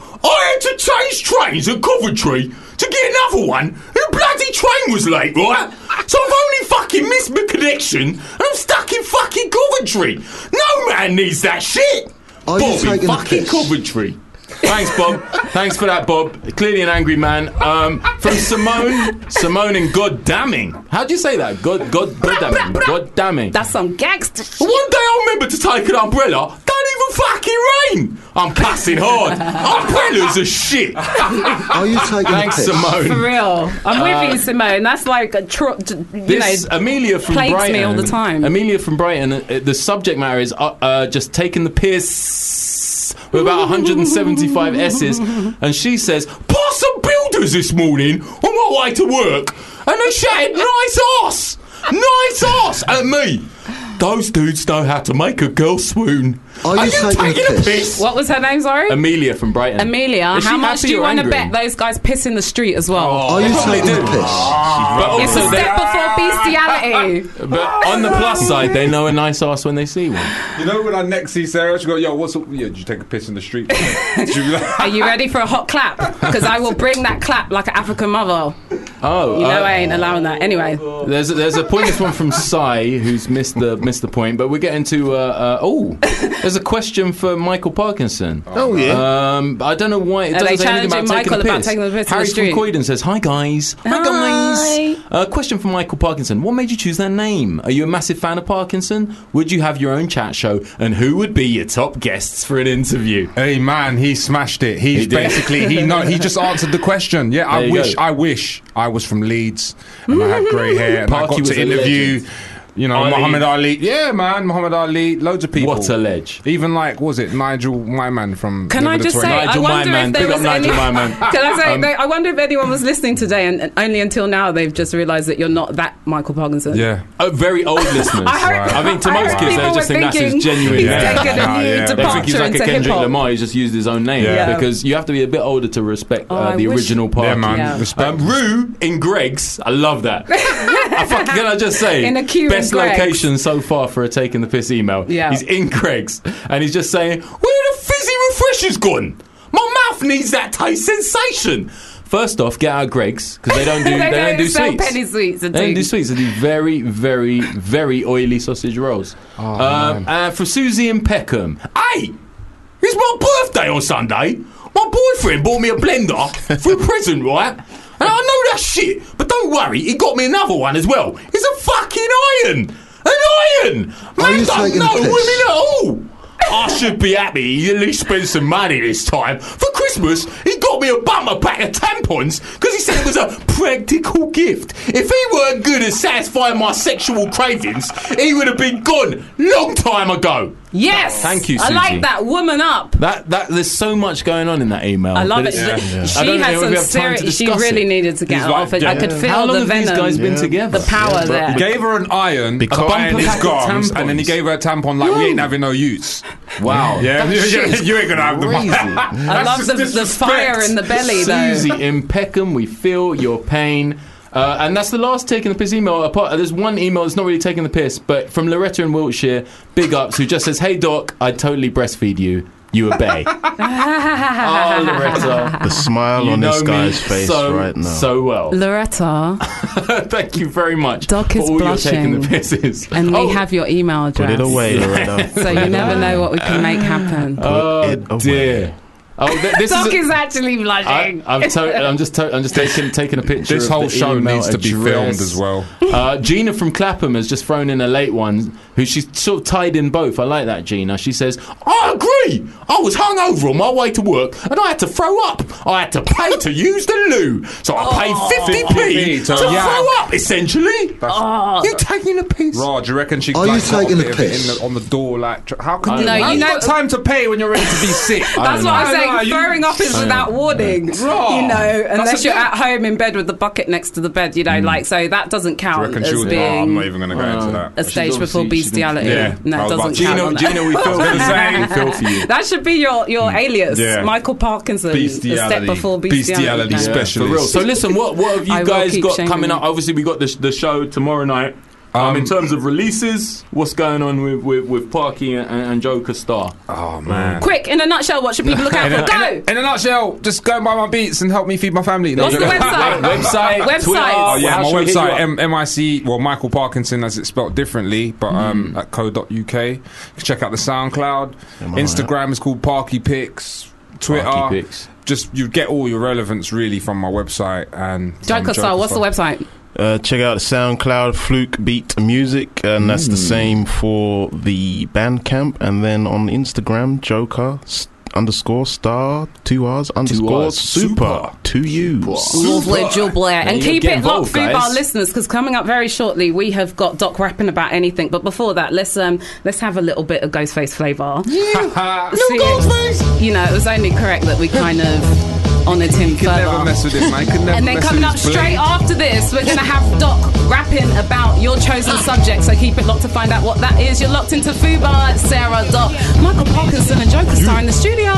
I had to change trains at Coventry to get another one. The bloody train was late, right? So I've only fucking missed my connection and I'm stuck in fucking Coventry. No man needs that shit. Are you Bob in taking the fucking piss? Coventry. Thanks, Bob. Thanks for that, Bob. Clearly an angry man. Um, from Simone, Simone and God damning. How do you say that? God, God, God damning. God damning. That's some gangster shit. One day I'll remember to take an umbrella. Don't even fucking rain. I'm cussing hard. Umbrellas are shit. Are you taking Thanks, the piss? Simone. For real. I'm Uh, with you, Simone. That's like a tro- you This know, Amelia from plagues Brighton. me all the time. Amelia from Brighton. Uh, the subject matter is uh, uh, just taking the piss with about one hundred seventy-five S's, and she says, "Past some builders this morning on my way to work, and they shouted nice ass, nice ass at me. Those dudes know how to make a girl swoon. Are you taking the piss? What was her name, sorry? Amelia from Brighton. Amelia, Is she how much happy do you or want to angry? bet those guys piss in the street as well? Are you probably taking the do. piss? But It's a also, step they, before bestiality. but on the plus side, they know a nice ass when they see one. You know when I next see Sarah, she go, "Yo, what's up? Yeah, did you take a piss in the street?" Did you be like- Are you ready for a hot clap? Because I will bring that clap like an African mother. Oh, You know uh, I ain't allowing that. Anyway. There's a, there's a pointless one from Sai who's missed the missed the point, but we're getting to uh, uh, oh, there's a question for Michael Parkinson. Oh, yeah. Um, I don't know why it Are doesn't they say anything challenging about taking Michael the about piss. taking the piss in the Harry street? from Croydon says, "Hi guys, hi guys." Uh, question for Michael Parkinson: what made you choose their name? Are you a massive fan of Parkinson? Would you have your own chat show? And who would be your top guests for an interview? Hey man, he smashed it. He's He did. basically he no he just answered the question. Yeah, There I you wish go. I wish I was from Leeds and I had grey hair and I Parky got was to a interview. legend. You know, Ali. Muhammad Ali. Yeah, man, Muhammad Ali. Loads of people. What a ledge. Even like, what was it Nigel Myman from? Can Live I with the just say, Twin? I Nigel wonder Myman. if there Big up was Nigel any. Myman. Can I say, Um, they- I wonder if anyone was listening today, and, and only until now they've just realised that you're not that Michael Parkinson. Yeah. Oh, very old listeners. I hope- I think to I most hope kids, people they were just think that's his thinking genuine he's name. taken a Yeah. new Yeah. They think departure he's like a into Kendrick hip-hop. Lamar. He's just used his own name Yeah. because you have to be a bit older to respect Oh, uh, I the wish- original part. Yeah, man. Yeah. Respect. Um, Rue in Greg's, I love that. I fucking, can I just say, In a queue in best Greg's. location so far for a taking the piss email. Yeah. He's in Greg's and he's just saying, "Where the fizzy refreshers gone? My mouth needs that taste sensation. First off, get out of Greg's because they don't do they, they don't do sell sweets. penny sweets. They don't do sweets. They do very, very, very oily sausage rolls. Oh, um, and for Susie in Peckham, hey, it's my birthday on Sunday. My boyfriend bought me a blender for a present, right? And I know that shit, but don't worry, he got me another one as well. It's a fucking iron, an iron. Man, don't know women at all. I should be happy he at least spent some money this time. For Christmas, he got me a bumper pack of tampons because he said it was a practical gift. If he weren't good at satisfying my sexual cravings, he would have been gone long time ago. Yes, thank you, I Susie. like that. Woman up. That that there's so much going on in that email. I love but it. it's- Yeah. I She don't had know if some we have time to serious. She discuss really it. needed to get He's it like, off. I yeah. could feel How long the have these venom. guys been together? The power there. He gave her an iron, Because- a iron his Bumper pack of gums, and then he tampons. gave her a tampon like we ain't having no use. Wow. Yeah, That you, shit is you ain't gonna have the crazy. I love the, the fire in the belly, though. Susie in Peckham, we feel your pain. Uh, and that's the last taking the piss email. Apart, there's one email that's not really taking the piss, but from Loretta in Wiltshire, big ups, who just says, "Hey Doc, I'd totally breastfeed you. You obey." Oh, Loretta. The smile You on know this me guy's face so, right now. so well. Loretta, Thank you very much Doc for is all blushing. your taking the pisses. and we Oh, have your email address. Put it away, Loretta. So you never know what we can make happen. Oh it away. dear. Oh, th- this Doc is, a, is actually blushing. I, I'm, to- I'm just to- I'm just taking taking a picture. This of whole the show email needs to be address. filmed as well. Uh, Gina from Clapham has just thrown in a late one, who she's sort of tied in both. I like that, Gina. She says, "I agree. I was hungover on my way to work, and I had to throw up. I had to pay to use the loo, so I paid fifty p to to- yeah. throw up. Essentially, Oh. you taking a piss? Rod, do you reckon she Are like, you got taking a the bit of it piss? in the, on the door? Like, tr- how can I you? don't know. How You you know- got time to pay when you're ready to be sick? That's what I'm I saying. don't know, you- Throwing up is without warning. Raw. You know, That's unless a you're bit- at home in bed with the bucket next to the bed, you know, like, so that doesn't Do you count reckon she as would? being Oh, I'm not even going to go into that. a stage She's before obviously- she's been- bestiality. Yeah. No, I it was doesn't about to- count. Gina, on that. Gina, we feel for you. We feel for you. That should be your, your alias, Yeah. Michael Parkinson. A step Bestiality. before bestiality. Bestiality Yeah. special. For real. So listen, what what have you I will guys keep got shaming coming you. up? Obviously, we got the, the show tomorrow night. Um, Um, in terms of releases, what's going on with with, with Parky and, and Joker Star? Oh man. Quick, in a nutshell, what should people look out In for? a, Go! in, a, in a nutshell, just go and buy my beats and help me feed my family. What's the website? Website, Website. Twitter. Oh yeah, How my should we hit you website up? M- M-I-C, well, Michael Parkinson as it's spelled differently, but um, at co dot uk. You can check out the SoundCloud. Instagram is called Parky Pics. Twitter, Parky Pics. just you get all your relevance really from my website. And some Joker Star, what's the stuff. website? Uh, check out the SoundCloud Fluke Beat Music, and that's the same for the Bandcamp. And then on Instagram, Joker s- underscore star two R's underscore R's. super two U's. Lovely, Jill Blair. And Yeah, keep get it locked, involved, Fubar guys. listeners, because coming up very shortly, we have got Doc rapping about anything. But before that, let's um, let's have a little bit of Ghostface flavour. Yeah. See, you know, it was only correct that we kind of honoured him You could never further. mess with him, man. You could never And then mess coming with up his straight bling. after this, we're going to have Doc rapping about your chosen subject. So keep it locked to find out what that is. You're locked into Fubar, Sarah, Doc, Michael Parkinson, and Joker Star in the studio.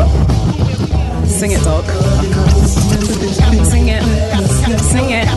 Sing it, Doc. Sing it. Sing it.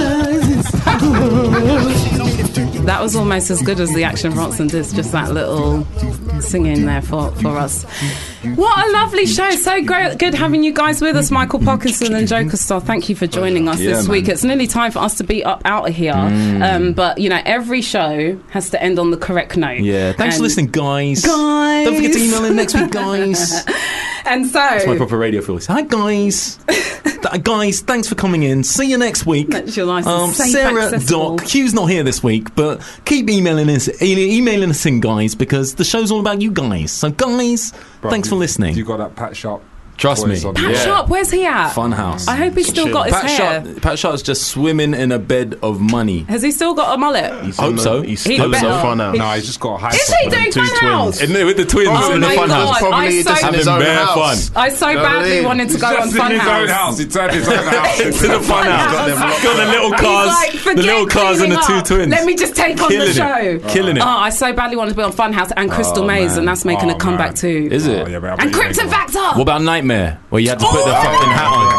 That was almost as good as the Action Bronson did, just that little singing there for, for us. What a lovely show. So great, good having you guys with us, Michael Parkinson and Joker Star. Thank you for joining us Yeah, this man. week. It's nearly time for us to be up out of here. Um, but, you know, every show has to end on the correct note. Yeah, thanks for And- listening, guys. Guys. Don't forget to email in next week, guys. And so... That's my proper radio voice. Hi, guys. Th- guys, thanks for coming in. See you next week. That's your license. Um, Safe, Sarah, accessible. Doc, Hugh's not here this week, but keep emailing us, e- emailing us in, guys, because the show's all about you guys. So, guys, Bro, thanks for you- listening. You got that Pat Sharp. Trust me. voice on Pat you. Sharp, where's he at? Funhouse. I hope he's still got his Pat hair. Sharp, Pat Sharp's just swimming in a bed of money. Has he still got a mullet? He's Hope in the- so. He's He still in the better. fun out. No, he's just got a high. Is he doing Two Funhouse? twins. In the, with the twins Oh in the my fun God. house. Probably I just so- having his Having own bare house. fun. I so You know what I badly mean? wanted to go on Just in his own Funhouse. house. He turned his own house Into the fun house. Got them locked Got the up. little He's cars, like, the forget little cars and the cleaning two up. twins. Let me just take on Killing the it. show. Killing it. Oh, I so badly wanted to be on Funhouse and Crystal Oh, Maze, man. and that's making Oh, a comeback man. too. Is it? Oh, yeah, but I bet And you ain't Crypto got- Factor. What about Nightmare, where you had to put the fucking hat on?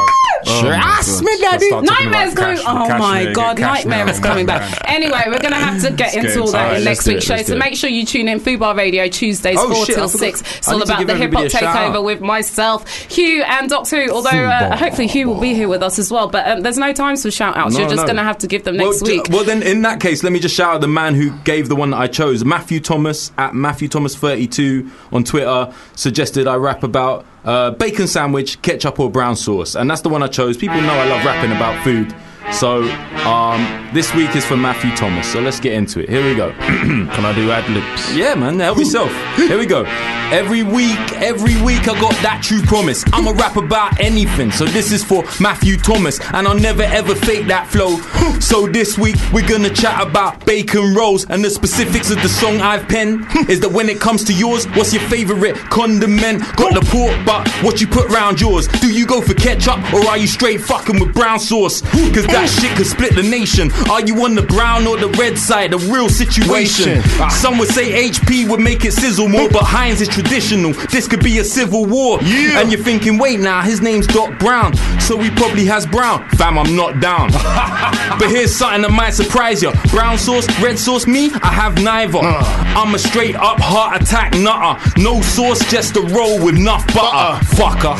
Oh, Trust my me, God. daddy. Start talking Nightmare's about coming. cash- Oh cash my me, God, get cash Nightmare now. is coming back. Anyway, we're going to have to get into all that Alright, in let's next do it, week's show. let's So do it. make sure you tune in Fubar Radio Tuesdays Oh, four shit, I till forgot. six. It's I all need to about give the hip hop everybody a shout takeover out. with myself, Hugh, and Doctor Who. Although uh, hopefully Hugh will be here with us as well. But um, there's no time for shout outs. No, You're just no. going to have to give them Well, next d- week. well, then, in that case, let me just shout out the man who gave the one that I chose. Matthew Thomas at Matthew Thomas thirty-two on Twitter suggested I rap about uh, bacon sandwich, ketchup or brown sauce, and that's the one I chose. People know I love rapping about food. So um, this week is for Matthew Thomas. So let's get into it. Here we go. Can I do ad libs? Yeah, man. Help yourself. Here we go. Every week, every week I got that true promise. I'ma rap about anything. So this is for Matthew Thomas, and I'll never ever fake that flow. So this week we're gonna chat about bacon rolls, and the specifics of the song I've penned is that when it comes to yours, what's your favorite condiment? Got the pork, but what you put round yours? Do you go for ketchup or are you straight fucking with brown sauce? Cause that shit could split the nation. Are you on the brown or the red side? A real situation. Some would say H P would make it sizzle more, but Heinz is traditional. This could be a civil war. Yeah. And you're thinking, wait now, his name's Doc Brown, so he probably has brown. Fam, I'm not down. But here's something that might surprise you. Brown sauce, red sauce, me, I have neither. I'm a straight up heart attack nutter. No sauce, just a roll with enough butter. Fucker.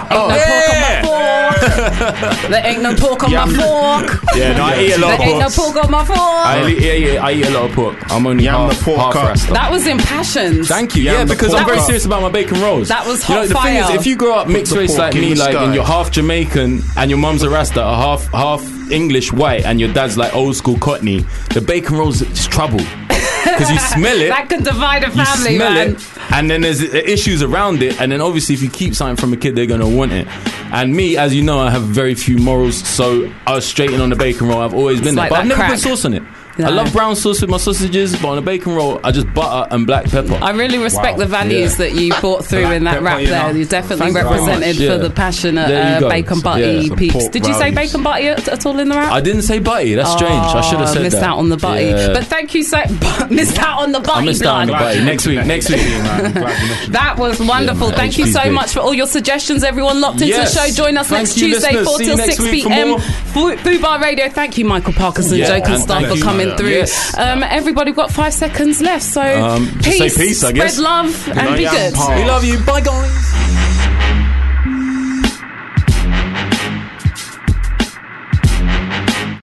There ain't no pork on my fork. Yeah, no, I eat a lot of There ain't no pork. pork on my fork. I eat, yeah, yeah, I eat a lot of pork. I'm only Yam half, the pork half up. rasta. That was impassioned. Thank you. Yam Yeah, the because pork I'm very up. serious about my bacon rolls. That was You know, hot the thing fire. is, if you grow up mixed the race pork like in me, the like, sky. and you're half Jamaican and your mum's a Rasta, or half half English white, and your dad's like old school Cockney, the bacon rolls is trouble. Because you smell it. That can divide a You family, smell man. it, and then there's issues around it, and then obviously if you keep something from a kid, they're gonna want it. And me, as you know, I have very few morals, so I was straight in on the bacon roll. I've always been It's there, like but I've that never crack. put sauce on it. No. I love brown sauce with my sausages, but on a bacon roll, I just butter and black pepper. I really respect Wow. the values Yeah. that you brought through Black in that pepper, rap you there. know. You definitely Thank you very represented much, for yeah. the passionate There you uh, go. bacon Yeah, butty some peeps. pork Did you say values. bacon butty at, at all in the rap? I didn't say butty. That's strange. I should have Oh, said missed that. out on the butty. Yeah. But thank you so missed out on the butty. I missed out on the blood. butty. Next week. Next week. That was wonderful. man, Thank you H P's so big. much for all your suggestions. Everyone locked into Yes. the show. Join us Thank next you, Tuesday, listeners. four See you till next six week for p.m. more. Fu- Fubar Radio. Thank you, Michael Parkinson, Yeah, Joe and and Star, thank for you. coming through. Yes. Um, everybody, we've got five seconds left. So Um, just say peace, peace, I spread guess. love, and night, be Yam good. Park. We love you. Bye, guys.